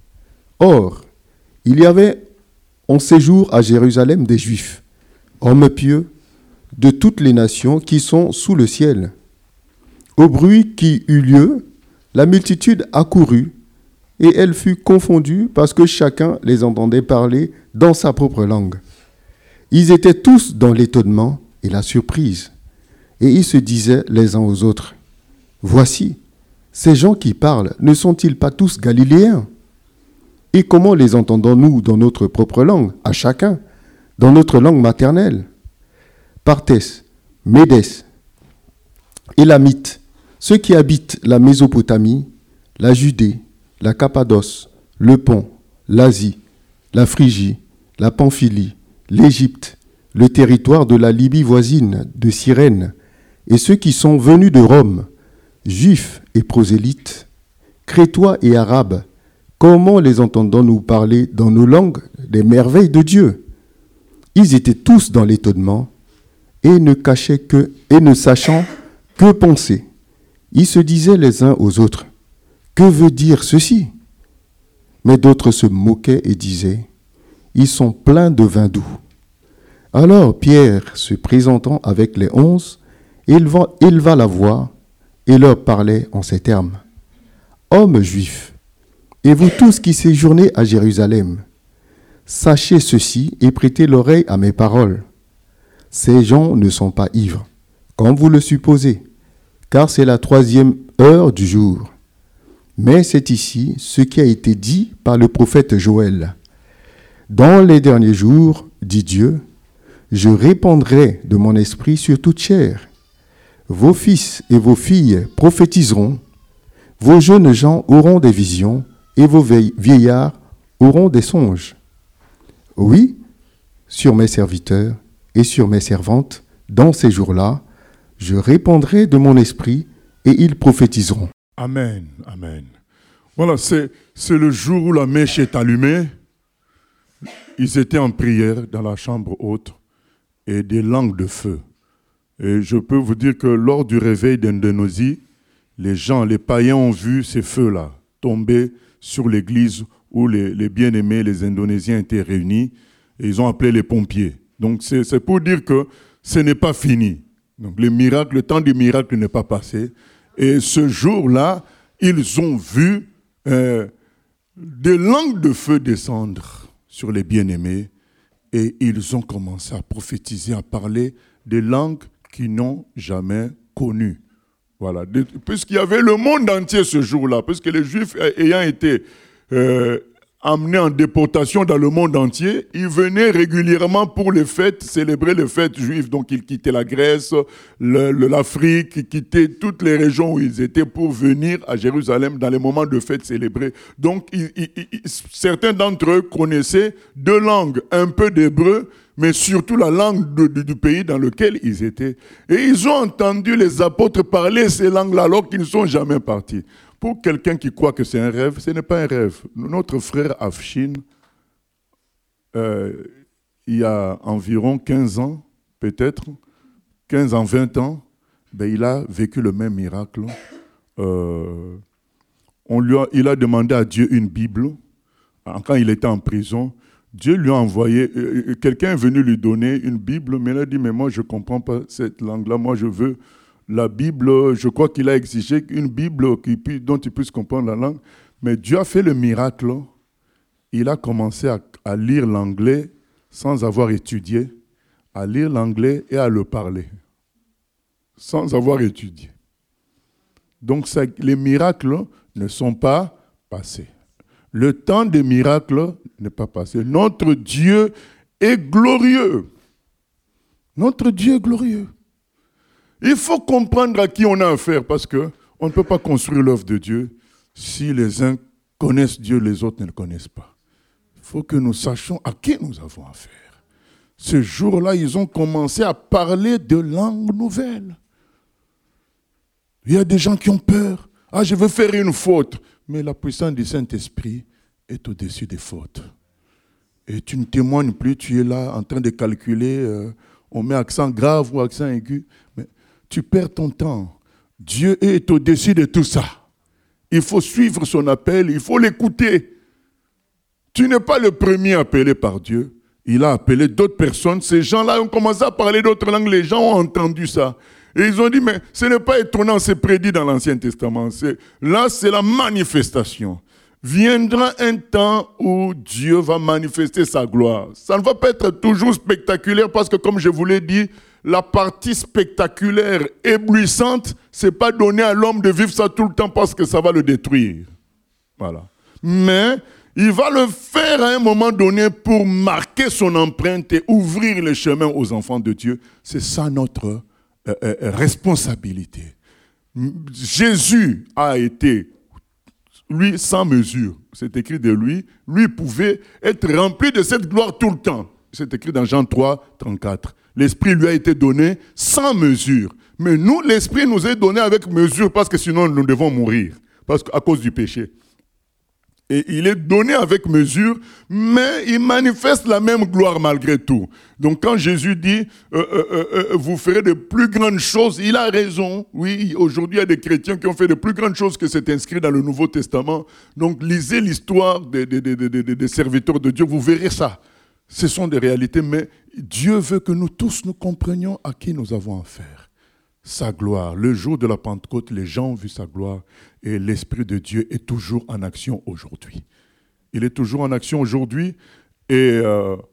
Speaker 2: Or, il y avait en séjour à Jérusalem des Juifs, hommes pieux, de toutes les nations qui sont sous le ciel. Au bruit qui eut lieu, la multitude accourut, et elle fut confondue parce que chacun les entendait parler dans sa propre langue. Ils étaient tous dans l'étonnement et la surprise, et ils se disaient les uns aux autres, « Voici, ces gens qui parlent, ne sont-ils pas tous galiléens ? Et comment les entendons-nous dans notre propre langue, à chacun, dans notre langue maternelle ? Partès, Médès, Élamites, ceux qui habitent la Mésopotamie, la Judée, la Cappadoce, le Pont, l'Asie, la Phrygie, la Pamphylie, l'Égypte, le territoire de la Libye voisine, de Cyrène, et ceux qui sont venus de Rome, Juifs et prosélytes, Crétois et Arabes, comment les entendons-nous parler dans nos langues des merveilles de Dieu ? Ils étaient tous dans l'étonnement et ne sachant que penser. Ils se disaient les uns aux autres, « Que veut dire ceci ?» Mais d'autres se moquaient et disaient, « Ils sont pleins de vin doux. » Alors Pierre, se présentant avec les 11, éleva la voix et leur parlait en ces termes. « Hommes juifs, et vous tous qui séjournez à Jérusalem, sachez ceci et prêtez l'oreille à mes paroles. Ces gens ne sont pas ivres, comme vous le supposez, car c'est la 3e heure du jour. Mais c'est ici ce qui a été dit par le prophète Joël. Dans les derniers jours, dit Dieu, je répandrai de mon esprit sur toute chair. Vos fils et vos filles prophétiseront, vos jeunes gens auront des visions, et vos vieillards auront des songes. Oui, sur mes serviteurs et sur mes servantes, dans ces jours-là, je répandrai de mon esprit et ils prophétiseront.
Speaker 1: Amen, amen. Voilà, c'est le jour où la mèche est allumée. Ils étaient en prière dans la chambre haute et des langues de feu. Et je peux vous dire que lors du réveil d'Indonésie, les païens ont vu ces feux-là tomber sur l'église où les bien-aimés, les Indonésiens étaient réunis, et ils ont appelé les pompiers. Donc c'est pour dire que ce n'est pas fini. Donc le temps du miracle n'est pas passé. Et ce jour-là, ils ont vu des langues de feu descendre sur les bien-aimés, et ils ont commencé à prophétiser, à parler des langues qu'ils n'ont jamais connues. Voilà, puisqu'il y avait le monde entier ce jour-là, puisque les Juifs ayant été amenés en déportation dans le monde entier, ils venaient régulièrement pour les fêtes, célébrer les fêtes juives. Donc ils quittaient la Grèce, l'Afrique, ils quittaient toutes les régions où ils étaient pour venir à Jérusalem dans les moments de fête célébrés. Donc certains d'entre eux connaissaient 2 langues, un peu d'hébreu mais surtout la langue du pays dans lequel ils étaient. Et ils ont entendu les apôtres parler ces langues-là alors qu'ils ne sont jamais partis. Pour quelqu'un qui croit que c'est un rêve, ce n'est pas un rêve. Notre frère Afshin, il y a environ 15 ans, peut-être, 15 ans, 20 ans, il a vécu le même miracle. Il a demandé à Dieu une Bible. Quand il était en prison, Dieu lui a envoyé, quelqu'un est venu lui donner une Bible, mais il a dit, mais moi je ne comprends pas cette langue-là, moi je veux la Bible, je crois qu'il a exigé une Bible dont il puisse comprendre la langue, mais Dieu a fait le miracle, il a commencé à lire l'anglais sans avoir étudié, à lire l'anglais et à le parler, sans avoir étudié. Donc les miracles ne sont pas passés. Le temps des miracles n'est pas passé. Notre Dieu est glorieux. Notre Dieu est glorieux. Il faut comprendre à qui on a affaire parce qu'on ne peut pas construire l'œuvre de Dieu si les uns connaissent Dieu, les autres ne le connaissent pas. Il faut que nous sachions à qui nous avons affaire. Ce jour-là, ils ont commencé à parler de langues nouvelles. Il y a des gens qui ont peur. Ah, je veux faire une faute. Mais la puissance du Saint-Esprit est au-dessus des fautes. Et tu ne témoignes plus, tu es là en train de calculer, on met accent grave ou accent aigu. Mais tu perds ton temps. Dieu est au-dessus de tout ça. Il faut suivre son appel, il faut l'écouter. Tu n'es pas le premier appelé par Dieu. Il a appelé d'autres personnes. Ces gens-là ont commencé à parler d'autres langues. Les gens ont entendu ça. Et ils ont dit, mais ce n'est pas étonnant, c'est prédit dans l'Ancien Testament. Là, c'est la manifestation. Viendra un temps où Dieu va manifester sa gloire. Ça ne va pas être toujours spectaculaire parce que, comme je vous l'ai dit, la partie spectaculaire, éblouissante, ce n'est pas donné à l'homme de vivre ça tout le temps parce que ça va le détruire. Voilà. Mais il va le faire à un moment donné pour marquer son empreinte et ouvrir le chemin aux enfants de Dieu. C'est ça notre responsabilité. Jésus a été, lui, sans mesure. C'est écrit de lui. Lui pouvait être rempli de cette gloire tout le temps. C'est écrit dans Jean 3, 34. L'Esprit lui a été donné sans mesure. Mais nous, l'Esprit nous est donné avec mesure parce que sinon nous devons mourir à cause du péché. Et il est donné avec mesure, mais il manifeste la même gloire malgré tout. Donc quand Jésus dit vous ferez de plus grandes choses, il a raison. Oui, aujourd'hui il y a des chrétiens qui ont fait de plus grandes choses que c'est inscrit dans le Nouveau Testament. Donc lisez l'histoire des serviteurs de Dieu, vous verrez ça. Ce sont des réalités, mais Dieu veut que nous tous nous comprenions à qui nous avons affaire. Sa gloire. Le jour de la Pentecôte, les gens ont vu sa gloire et l'Esprit de Dieu est toujours en action aujourd'hui. Il est toujours en action aujourd'hui et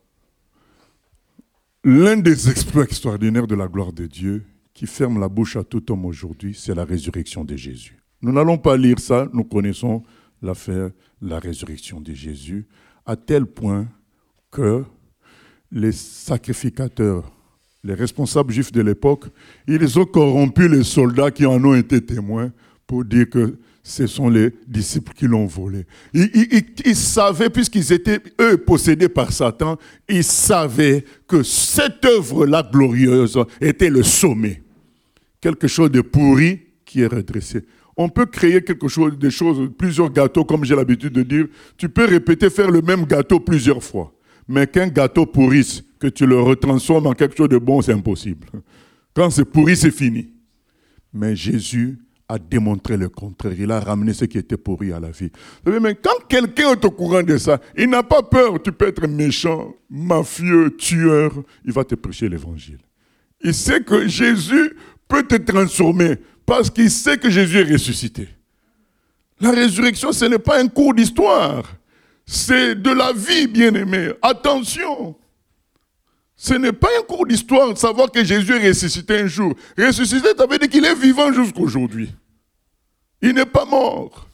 Speaker 1: l'un des exploits extraordinaires de la gloire de Dieu qui ferme la bouche à tout homme aujourd'hui, c'est la résurrection de Jésus. Nous n'allons pas lire ça, nous connaissons l'affaire, la résurrection de Jésus, à tel point que les sacrificateurs, les responsables juifs de l'époque, ils ont corrompu les soldats qui en ont été témoins pour dire que ce sont les disciples qui l'ont volé. Ils savaient, puisqu'ils étaient, eux, possédés par Satan, ils savaient que cette œuvre-là glorieuse était le sommet. Quelque chose de pourri qui est redressé. On peut créer plusieurs gâteaux, comme j'ai l'habitude de dire. Tu peux répéter, faire le même gâteau plusieurs fois. Mais qu'un gâteau pourrisse, que tu le retransformes en quelque chose de bon, c'est impossible. Quand c'est pourri, c'est fini. Mais Jésus a démontré le contraire. Il a ramené ce qui était pourri à la vie. Mais quand quelqu'un est au courant de ça, il n'a pas peur. Tu peux être méchant, mafieux, tueur. Il va te prêcher l'évangile. Il sait que Jésus peut te transformer parce qu'il sait que Jésus est ressuscité. La résurrection, ce n'est pas un cours d'histoire. C'est de la vie, bien-aimé. Attention. Ce n'est pas un cours d'histoire de savoir que Jésus est ressuscité un jour. Ressuscité, ça veut dire qu'il est vivant jusqu'à aujourd'hui. Il n'est pas mort.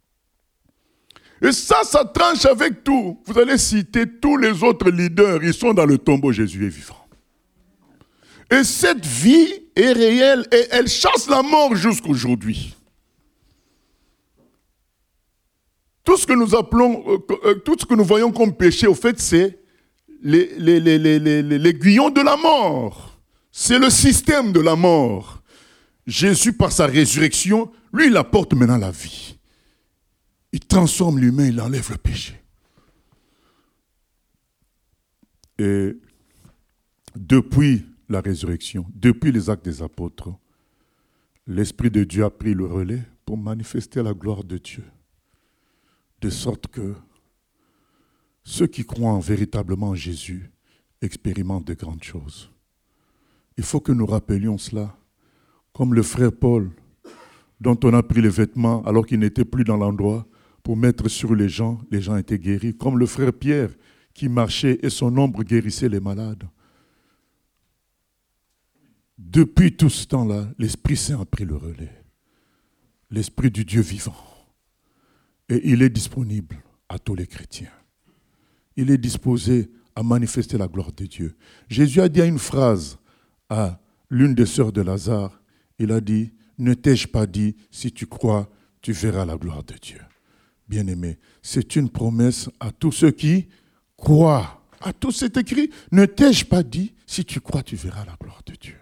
Speaker 1: Et ça tranche avec tout. Vous allez citer tous les autres leaders, ils sont dans le tombeau, Jésus est vivant. Et cette vie est réelle et elle chasse la mort jusqu'à aujourd'hui. Tout ce que nous appelons, tout ce que nous voyons comme péché, au fait, c'est l'aiguillon de la mort. C'est le système de la mort. Jésus, par sa résurrection, lui, il apporte maintenant la vie. Il transforme l'humain, il enlève le péché. Et depuis la résurrection, depuis les actes des apôtres, l'Esprit de Dieu a pris le relais pour manifester la gloire de Dieu. De sorte que ceux qui croient véritablement en Jésus expérimentent de grandes choses. Il faut que nous rappelions cela, comme le frère Paul, dont on a pris les vêtements alors qu'il n'était plus dans l'endroit pour mettre sur les gens étaient guéris, comme le frère Pierre qui marchait et son ombre guérissait les malades. Depuis tout ce temps-là, l'Esprit Saint a pris le relais, l'Esprit du Dieu vivant. Et il est disponible à tous les chrétiens. Il est disposé à manifester la gloire de Dieu. Jésus a dit une phrase à l'une des sœurs de Lazare. Il a dit, « Ne t'ai-je pas dit, si tu crois, tu verras la gloire de Dieu. » Bien-aimé, c'est une promesse à tous ceux qui croient. À tous, c'est écrit, « Ne t'ai-je pas dit, si tu crois, tu verras la gloire de Dieu. »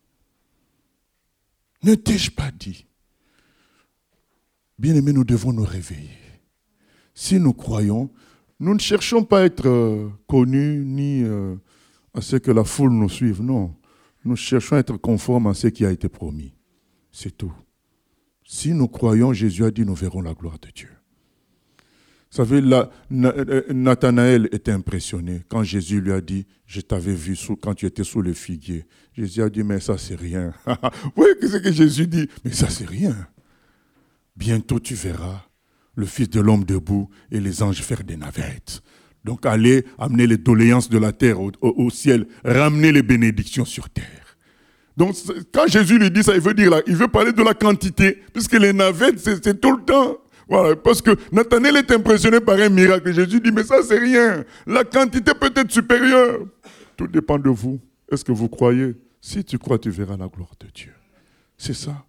Speaker 1: Ne t'ai-je pas dit? Bien-aimés, nous devons nous réveiller. Si nous croyons, nous ne cherchons pas à être connus ni à ce que la foule nous suive. Non, nous cherchons à être conformes à ce qui a été promis. C'est tout. Si nous croyons, Jésus a dit, nous verrons la gloire de Dieu. Vous savez, Nathanaël était impressionné quand Jésus lui a dit, je t'avais vu quand tu étais sous le figuier. Jésus a dit, mais ça c'est rien. Oui, qu'est-ce que Jésus dit? Mais ça c'est rien. Bientôt tu verras le Fils de l'homme debout et les anges faire des navettes. Donc allez amener les doléances de la terre au ciel, ramener les bénédictions sur terre. Donc quand Jésus lui dit ça, il veut parler de la quantité, puisque les navettes c'est tout le temps. Voilà, parce que Nathanaël est impressionné par un miracle. Jésus dit, mais ça c'est rien. La quantité peut être supérieure. Tout dépend de vous. Est-ce que vous croyez? Si tu crois, tu verras la gloire de Dieu. C'est ça.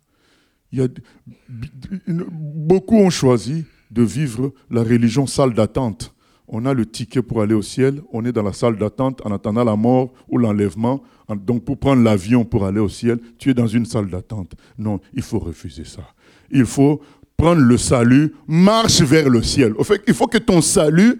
Speaker 1: Beaucoup ont choisi de vivre la religion salle d'attente. On a le ticket pour aller au ciel, on est dans la salle d'attente en attendant la mort ou l'enlèvement. Donc pour prendre l'avion pour aller au ciel, tu es dans une salle d'attente. Non, il faut refuser ça. Il faut prendre le salut, marche vers le ciel. Au fait, il faut que ton salut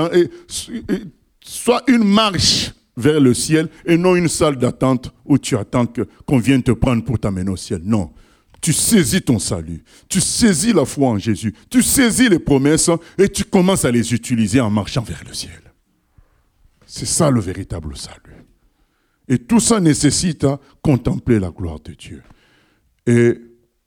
Speaker 1: soit une marche vers le ciel et non une salle d'attente où tu attends qu'on vienne te prendre pour t'amener au ciel. Non. Tu saisis ton salut, tu saisis la foi en Jésus, tu saisis les promesses et tu commences à les utiliser en marchant vers le ciel. C'est ça le véritable salut. Et tout ça nécessite à contempler la gloire de Dieu. Et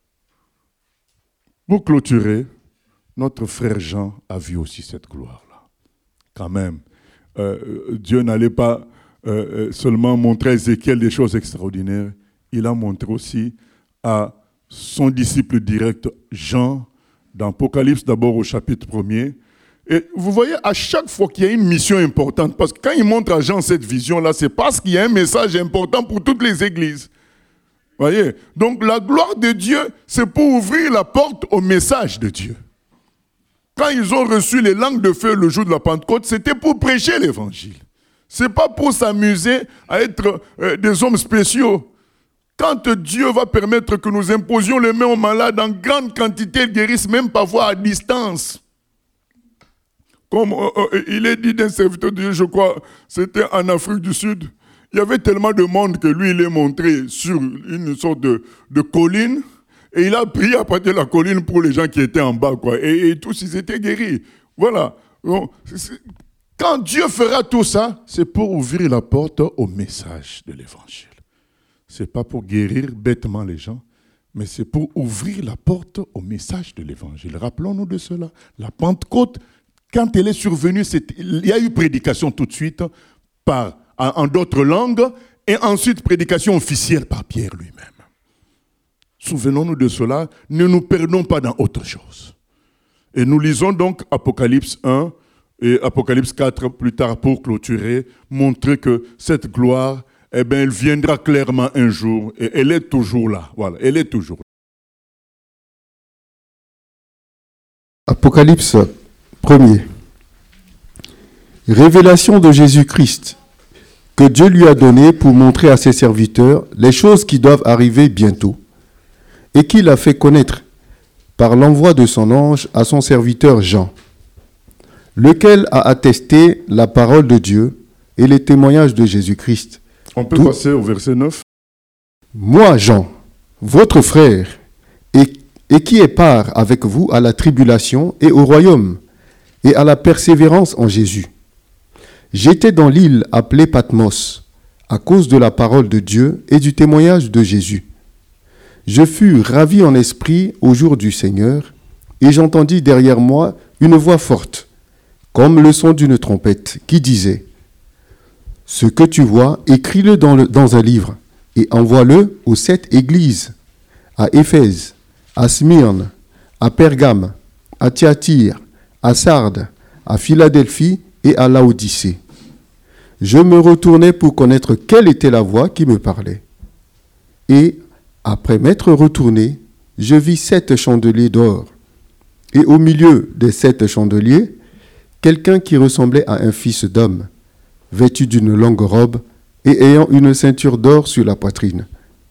Speaker 1: pour clôturer, notre frère Jean a vu aussi cette gloire-là. Quand même, Dieu n'allait pas seulement montrer à Ézéchiel des choses extraordinaires, il a montré aussi à son disciple direct, Jean, dans Apocalypse d'abord au chapitre 1er. Et vous voyez, à chaque fois qu'il y a une mission importante, parce que quand il montre à Jean cette vision-là, c'est parce qu'il y a un message important pour toutes les églises. Voyez, donc la gloire de Dieu, c'est pour ouvrir la porte au message de Dieu. Quand ils ont reçu les langues de feu le jour de la Pentecôte, c'était pour prêcher l'évangile. Ce n'est pas pour s'amuser à être des hommes spéciaux. Quand Dieu va permettre que nous imposions les mains aux malades en grande quantité, ils guérissent même parfois à distance. Comme il est dit d'un serviteur de Dieu, je crois, c'était en Afrique du Sud. Il y avait tellement de monde que lui, il est montré sur une sorte de colline. Et il a prié à partir de la colline pour les gens qui étaient en bas, quoi. Et tous, ils étaient guéris. Voilà. Donc, quand Dieu fera tout ça, c'est pour ouvrir la porte au message de l'évangile. Ce n'est pas pour guérir bêtement les gens, mais c'est pour ouvrir la porte au message de l'évangile. Rappelons-nous de cela. La Pentecôte, quand elle est survenue, il y a eu prédication tout de suite en d'autres langues, et ensuite prédication officielle par Pierre lui-même. Souvenons-nous de cela, ne nous perdons pas dans autre chose. Et nous lisons donc Apocalypse 1 et Apocalypse 4 plus tard pour clôturer, montrer que cette gloire, elle viendra clairement un jour, et elle est toujours là. Voilà, elle est toujours là.
Speaker 2: Apocalypse 1er. Révélation de Jésus-Christ, que Dieu lui a donnée pour montrer à ses serviteurs les choses qui doivent arriver bientôt, et qu'il a fait connaître par l'envoi de son ange à son serviteur Jean, lequel a attesté la parole de Dieu et les témoignages de Jésus-Christ.
Speaker 1: On peut passer au verset 9.
Speaker 2: Moi, Jean, votre frère, et qui est part avec vous à la tribulation et au royaume, et à la persévérance en Jésus. J'étais dans l'île appelée Patmos, à cause de la parole de Dieu et du témoignage de Jésus. Je fus ravi en esprit au jour du Seigneur, et j'entendis derrière moi une voix forte, comme le son d'une trompette, qui disait « Ce que tu vois, écris-le dans un livre, et envoie-le aux 7 églises, à Éphèse, à Smyrne, à Pergame, à Thyatire, à Sardes, à Philadelphie et à Laodicée. » Je me retournai pour connaître quelle était la voix qui me parlait. Et, après m'être retourné, je vis 7 chandeliers d'or. Et au milieu des 7 chandeliers, quelqu'un qui ressemblait à un fils d'homme, vêtu d'une longue robe et ayant une ceinture d'or sur la poitrine.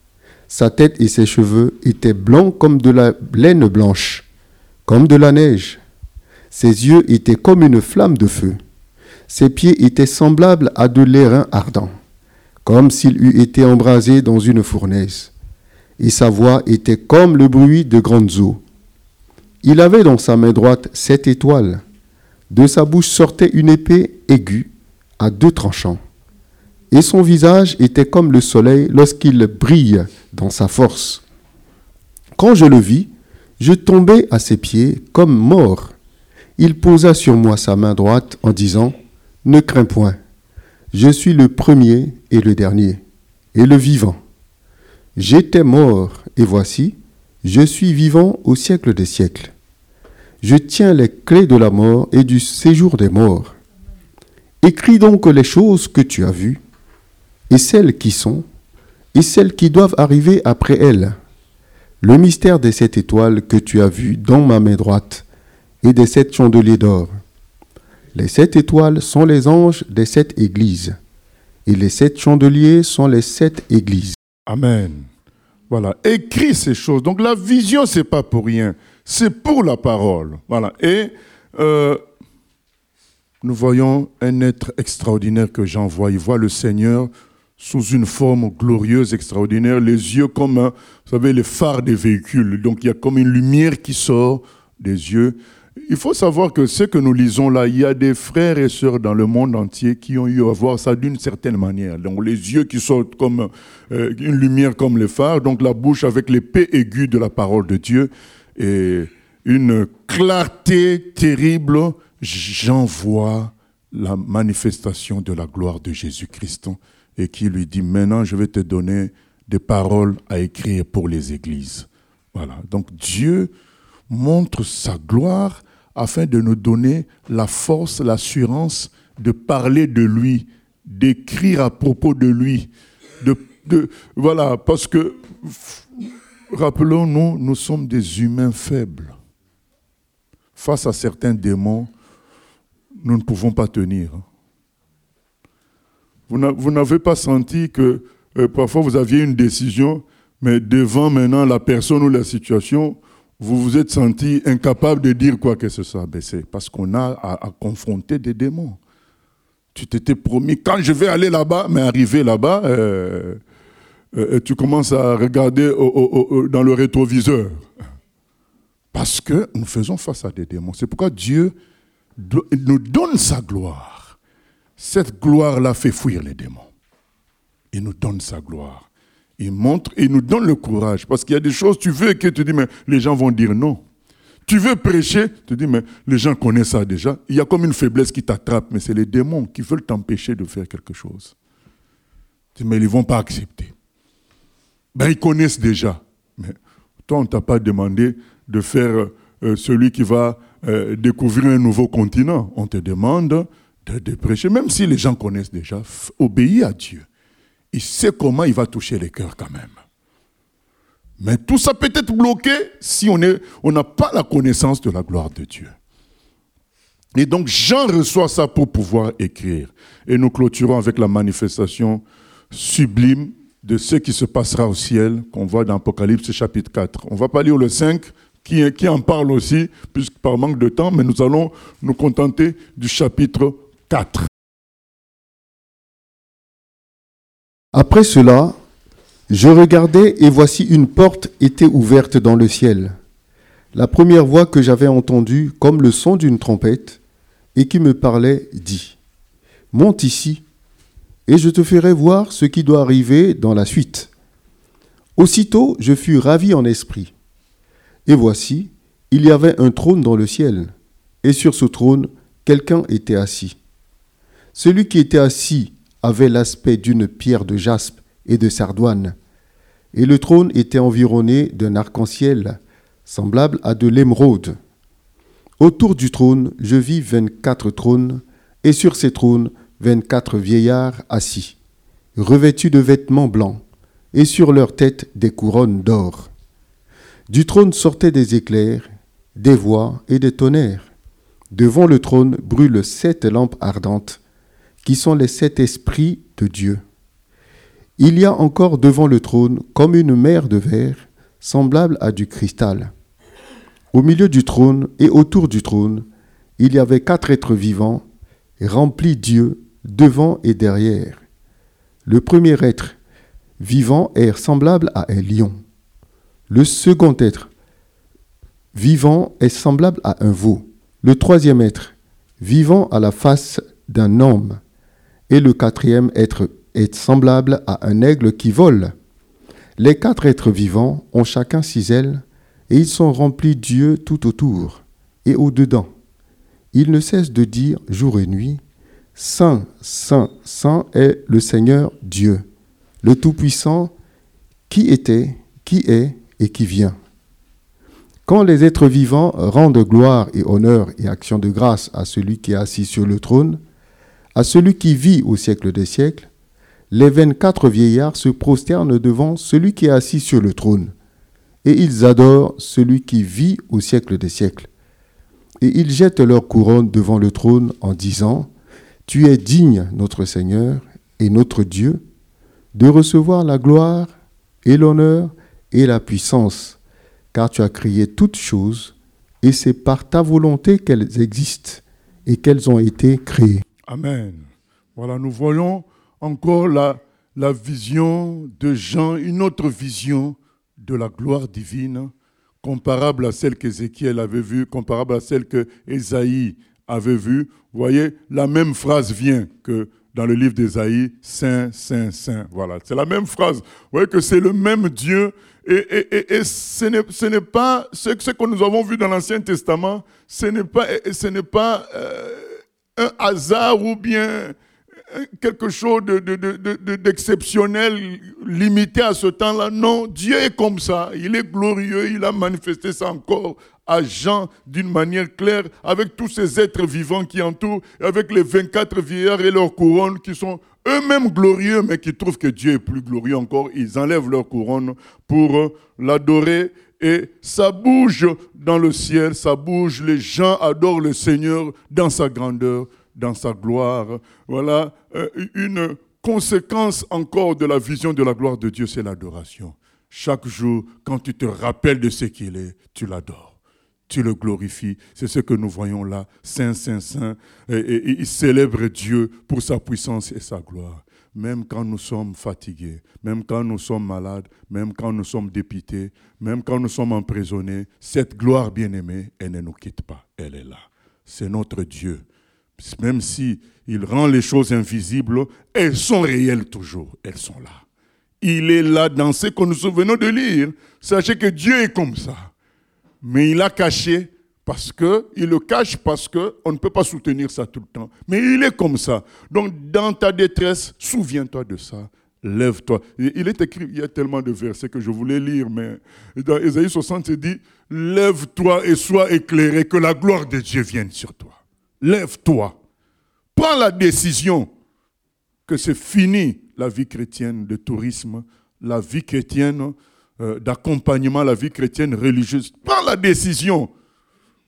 Speaker 2: Sa tête et ses cheveux étaient blancs comme de la laine blanche, comme de la neige. Ses yeux étaient comme une flamme de feu. Ses pieds étaient semblables à de l'airain ardent, comme s'il eût été embrasé dans une fournaise. Et sa voix était comme le bruit de grandes eaux. Il avait dans sa main droite 7 étoiles. De sa bouche sortait une épée aiguë à 2 tranchants. Et son visage était comme le soleil lorsqu'il brille dans sa force. Quand je le vis, je tombai à ses pieds comme mort. Il posa sur moi sa main droite en disant « Ne crains point, je suis le premier et le dernier, et le vivant. J'étais mort, et voici, je suis vivant au siècle des siècles. Je tiens les clés de la mort et du séjour des morts. Écris donc les choses que tu as vues, et celles qui sont, et celles qui doivent arriver après elles. Le mystère des 7 étoiles que tu as vues dans ma main droite, et des 7 chandeliers d'or. Les 7 étoiles sont les anges des 7 églises, et les 7 chandeliers sont les 7 églises. »
Speaker 1: Amen. Voilà, écris ces choses. Donc la vision, c'est pas pour rien, c'est pour la parole. Voilà. Et nous voyons un être extraordinaire que Jean voit. Il voit le Seigneur sous une forme glorieuse, extraordinaire, les yeux comme, vous savez, les phares des véhicules. Donc il y a comme une lumière qui sort des yeux. Il faut savoir que ce que nous lisons là, il y a des frères et sœurs dans le monde entier qui ont eu à voir ça d'une certaine manière. Donc les yeux qui sortent comme une lumière comme les phares, donc la bouche avec l'épée aiguë de la parole de Dieu et une clarté terrible. J'en vois la manifestation de la gloire de Jésus-Christ et qui lui dit « Maintenant, je vais te donner des paroles à écrire pour les églises. » Voilà. Donc Dieu montre sa gloire afin de nous donner la force, l'assurance de parler de lui, d'écrire à propos de lui. Voilà, parce que, rappelons-nous, nous sommes des humains faibles. Face à certains démons, nous ne pouvons pas tenir. Vous n'avez pas senti que parfois vous aviez une décision, mais devant maintenant la personne ou la situation, vous vous êtes senti incapable de dire quoi que ce soit. Ben c'est parce qu'on a à confronter des démons. Tu t'étais promis, quand je vais aller là-bas, mais arrivé là-bas, tu commences à regarder dans le rétroviseur. Parce que nous faisons face à des démons. C'est pourquoi Dieu nous donne sa gloire. Cette gloire-là fait fuir les démons. Il nous donne sa gloire. Il montre et il nous donne le courage. Parce qu'il y a des choses, tu veux que tu dis, mais les gens vont dire non. Tu veux prêcher, tu dis, mais les gens connaissent ça déjà. Il y a comme une faiblesse qui t'attrape, mais c'est les démons qui veulent t'empêcher de faire quelque chose. Tu dis, mais ils ne vont pas accepter. Ben, ils connaissent déjà. Mais toi, on ne t'a pas demandé de faire celui qui va découvrir un nouveau continent. On te demande de prêcher, même si les gens connaissent déjà, obéis à Dieu. Il sait comment il va toucher les cœurs quand même. Mais tout ça peut être bloqué si on n'a pas la connaissance de la gloire de Dieu. Et donc Jean reçoit ça pour pouvoir écrire. Et nous clôturons avec la manifestation sublime de ce qui se passera au ciel, qu'on voit dans Apocalypse chapitre 4. On ne va pas lire le 5, qui en parle aussi, puisque par manque de temps, mais nous allons nous contenter du chapitre 4.
Speaker 2: Après cela, je regardais et voici une porte était ouverte dans le ciel. La première voix que j'avais entendue, comme le son d'une trompette, et qui me parlait, dit « Monte ici, et je te ferai voir ce qui doit arriver dans la suite. » Aussitôt, je fus ravi en esprit. Et voici, il y avait un trône dans le ciel, et sur ce trône, quelqu'un était assis. Celui qui était assis avait l'aspect d'une pierre de jaspe et de sardoine, et le trône était environné d'un arc-en-ciel, semblable à de l'émeraude. Autour du trône, je vis 24 trônes, et sur ces trônes, 24 vieillards assis, revêtus de vêtements blancs, et sur leurs têtes des couronnes d'or. Du trône sortaient des éclairs, des voix et des tonnerres. Devant le trône brûlent 7 lampes ardentes, qui sont les 7 esprits de Dieu. Il y a encore devant le trône comme une mer de verre, semblable à du cristal. Au milieu du trône et autour du trône, il y avait 4 êtres vivants, remplis d'yeux, devant et derrière. Le premier être vivant est semblable à un lion. Le second être vivant est semblable à un veau. Le troisième être vivant a la face d'un homme. Et le quatrième être est semblable à un aigle qui vole. Les 4 êtres vivants ont chacun 6 ailes, et ils sont remplis d'yeux tout autour et au-dedans. Ils ne cessent de dire jour et nuit, « Saint, Saint, Saint est le Seigneur Dieu, le Tout-Puissant, qui était, qui est et qui vient. » Quand les êtres vivants rendent gloire et honneur et action de grâce à celui qui est assis sur le trône, à celui qui vit au siècle des siècles, les 24 vieillards se prosternent devant celui qui est assis sur le trône, et ils adorent celui qui vit au siècle des siècles. Et ils jettent leur couronne devant le trône en disant, « Tu es digne, notre Seigneur et notre Dieu, de recevoir la gloire et l'honneur et la puissance, car tu as créé toutes choses, et c'est par ta volonté qu'elles existent et qu'elles ont été créées. »
Speaker 1: Amen. Voilà, nous voyons encore la vision de Jean, une autre vision de la gloire divine, comparable à celle qu'Ézéchiel avait vue, comparable à celle que Ésaïe avait vue. Vous voyez, la même phrase vient que dans le livre d'Ésaïe, Saint, Saint, Saint. Voilà, c'est la même phrase. Vous voyez que c'est le même Dieu. Et ce n'est pas ce que nous avons vu dans l'Ancien Testament, ce n'est pas un hasard ou bien quelque chose d'exceptionnel, limité à ce temps-là. Non, Dieu est comme ça. Il est glorieux. Il a manifesté ça encore à Jean d'une manière claire, avec tous ces êtres vivants qui entourent, avec les 24 vieillards et leurs couronnes qui sont eux-mêmes glorieux, mais qui trouvent que Dieu est plus glorieux encore. Ils enlèvent leur couronne pour l'adorer. Et ça bouge dans le ciel, ça bouge. Les gens adorent le Seigneur dans sa grandeur, dans sa gloire. Voilà, une conséquence encore de la vision de la gloire de Dieu, c'est l'adoration. Chaque jour, quand tu te rappelles de ce qu'il est, tu l'adores. Tu le glorifies. C'est ce que nous voyons là. Saint, Saint, Saint. Et il célèbre Dieu pour sa puissance et sa gloire. Même quand nous sommes fatigués, même quand nous sommes malades, même quand nous sommes dépités, même quand nous sommes emprisonnés, cette gloire bien-aimée, elle ne nous quitte pas. Elle est là. C'est notre Dieu. Même si il rend les choses invisibles, elles sont réelles toujours. Elles sont là. Il est là dans ce que nous venons de lire. Sachez que Dieu est comme ça. Mais il l'a caché il le cache parce qu'on ne peut pas soutenir ça tout le temps. Mais il est comme ça. Donc, dans ta détresse, souviens-toi de ça. Lève-toi. Il est écrit, il y a tellement de versets que je voulais lire, mais dans Ésaïe 60, il dit, lève-toi et sois éclairé, que la gloire de Dieu vienne sur toi. Lève-toi. Prends la décision que c'est fini la vie chrétienne de tourisme, la vie chrétienne d'accompagnement, la vie chrétienne religieuse. Prends la décision.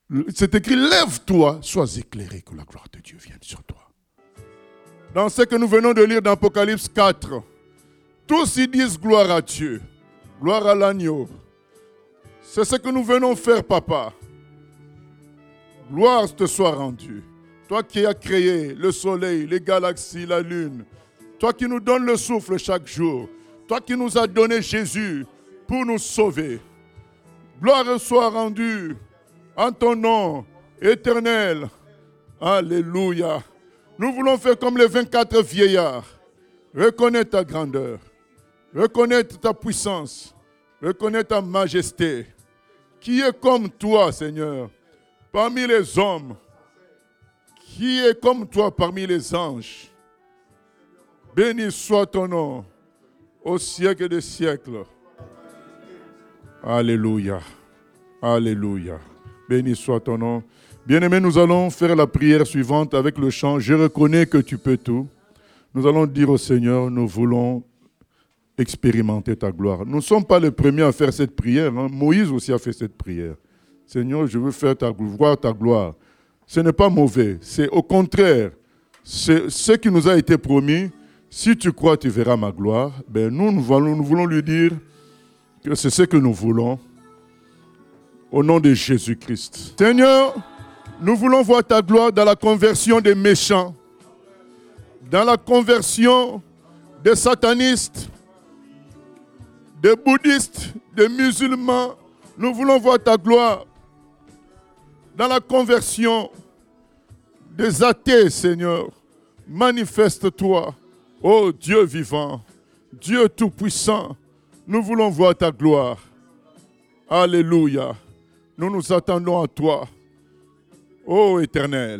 Speaker 1: C'est écrit, lève-toi, sois éclairé, que la gloire de Dieu vienne sur toi. Dans ce que nous venons de lire dans Apocalypse 4, tous ils disent gloire à Dieu, gloire à l'agneau. C'est ce que nous venons faire, papa. Gloire te soit rendue. Toi qui as créé le soleil, les galaxies, la lune. Toi qui nous donnes le souffle chaque jour. Toi qui nous as donné Jésus pour nous sauver. Gloire soit rendue en ton nom éternel. Alléluia. Nous voulons faire comme les 24 vieillards. Reconnaître ta grandeur. Reconnaître ta puissance. Reconnaître ta majesté. Qui est comme toi, Seigneur, parmi les hommes? Qui est comme toi parmi les anges? Béni soit ton nom au siècle des siècles. Alléluia. Alléluia. Béni soit ton nom. Bien-aimés, nous allons faire la prière suivante avec le chant « Je reconnais que tu peux tout ». Nous allons dire au Seigneur, nous voulons expérimenter ta gloire. Nous ne sommes pas les premiers à faire cette prière. Moïse aussi a fait cette prière. Seigneur, je veux faire voir ta gloire. Ce n'est pas mauvais. C'est au contraire. C'est ce qui nous a été promis. Si tu crois, tu verras ma gloire. Ben, nous voulons lui dire que c'est ce que nous voulons. Au nom de Jésus-Christ. Seigneur, nous voulons voir ta gloire dans la conversion des méchants, dans la conversion des satanistes, des bouddhistes, des musulmans. Nous voulons voir ta gloire dans la conversion des athées, Seigneur. Manifeste-toi, ô Dieu vivant, Dieu tout-puissant. Nous voulons voir ta gloire. Alléluia. Nous nous attendons à toi, ô Éternel.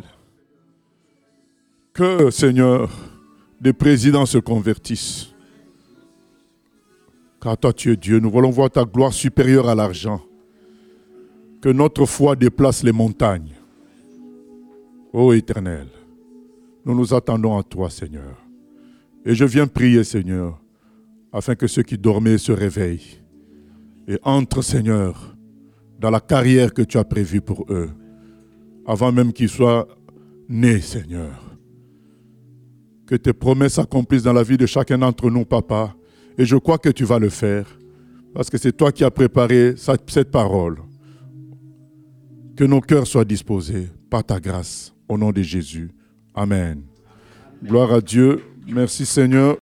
Speaker 1: Que, Seigneur, des présidents se convertissent. Car toi, tu es Dieu. Nous voulons voir ta gloire supérieure à l'argent. Que notre foi déplace les montagnes. Ô Éternel, nous nous attendons à toi, Seigneur. Et je viens prier, Seigneur, afin que ceux qui dormaient se réveillent et entrent, Seigneur, dans la carrière que tu as prévue pour eux, avant même qu'ils soient nés, Seigneur. Que tes promesses s'accomplissent dans la vie de chacun d'entre nous, Papa. Et je crois que tu vas le faire, parce que c'est toi qui as préparé cette parole. Que nos cœurs soient disposés par ta grâce, au nom de Jésus. Amen. Gloire à Dieu. Merci, Seigneur.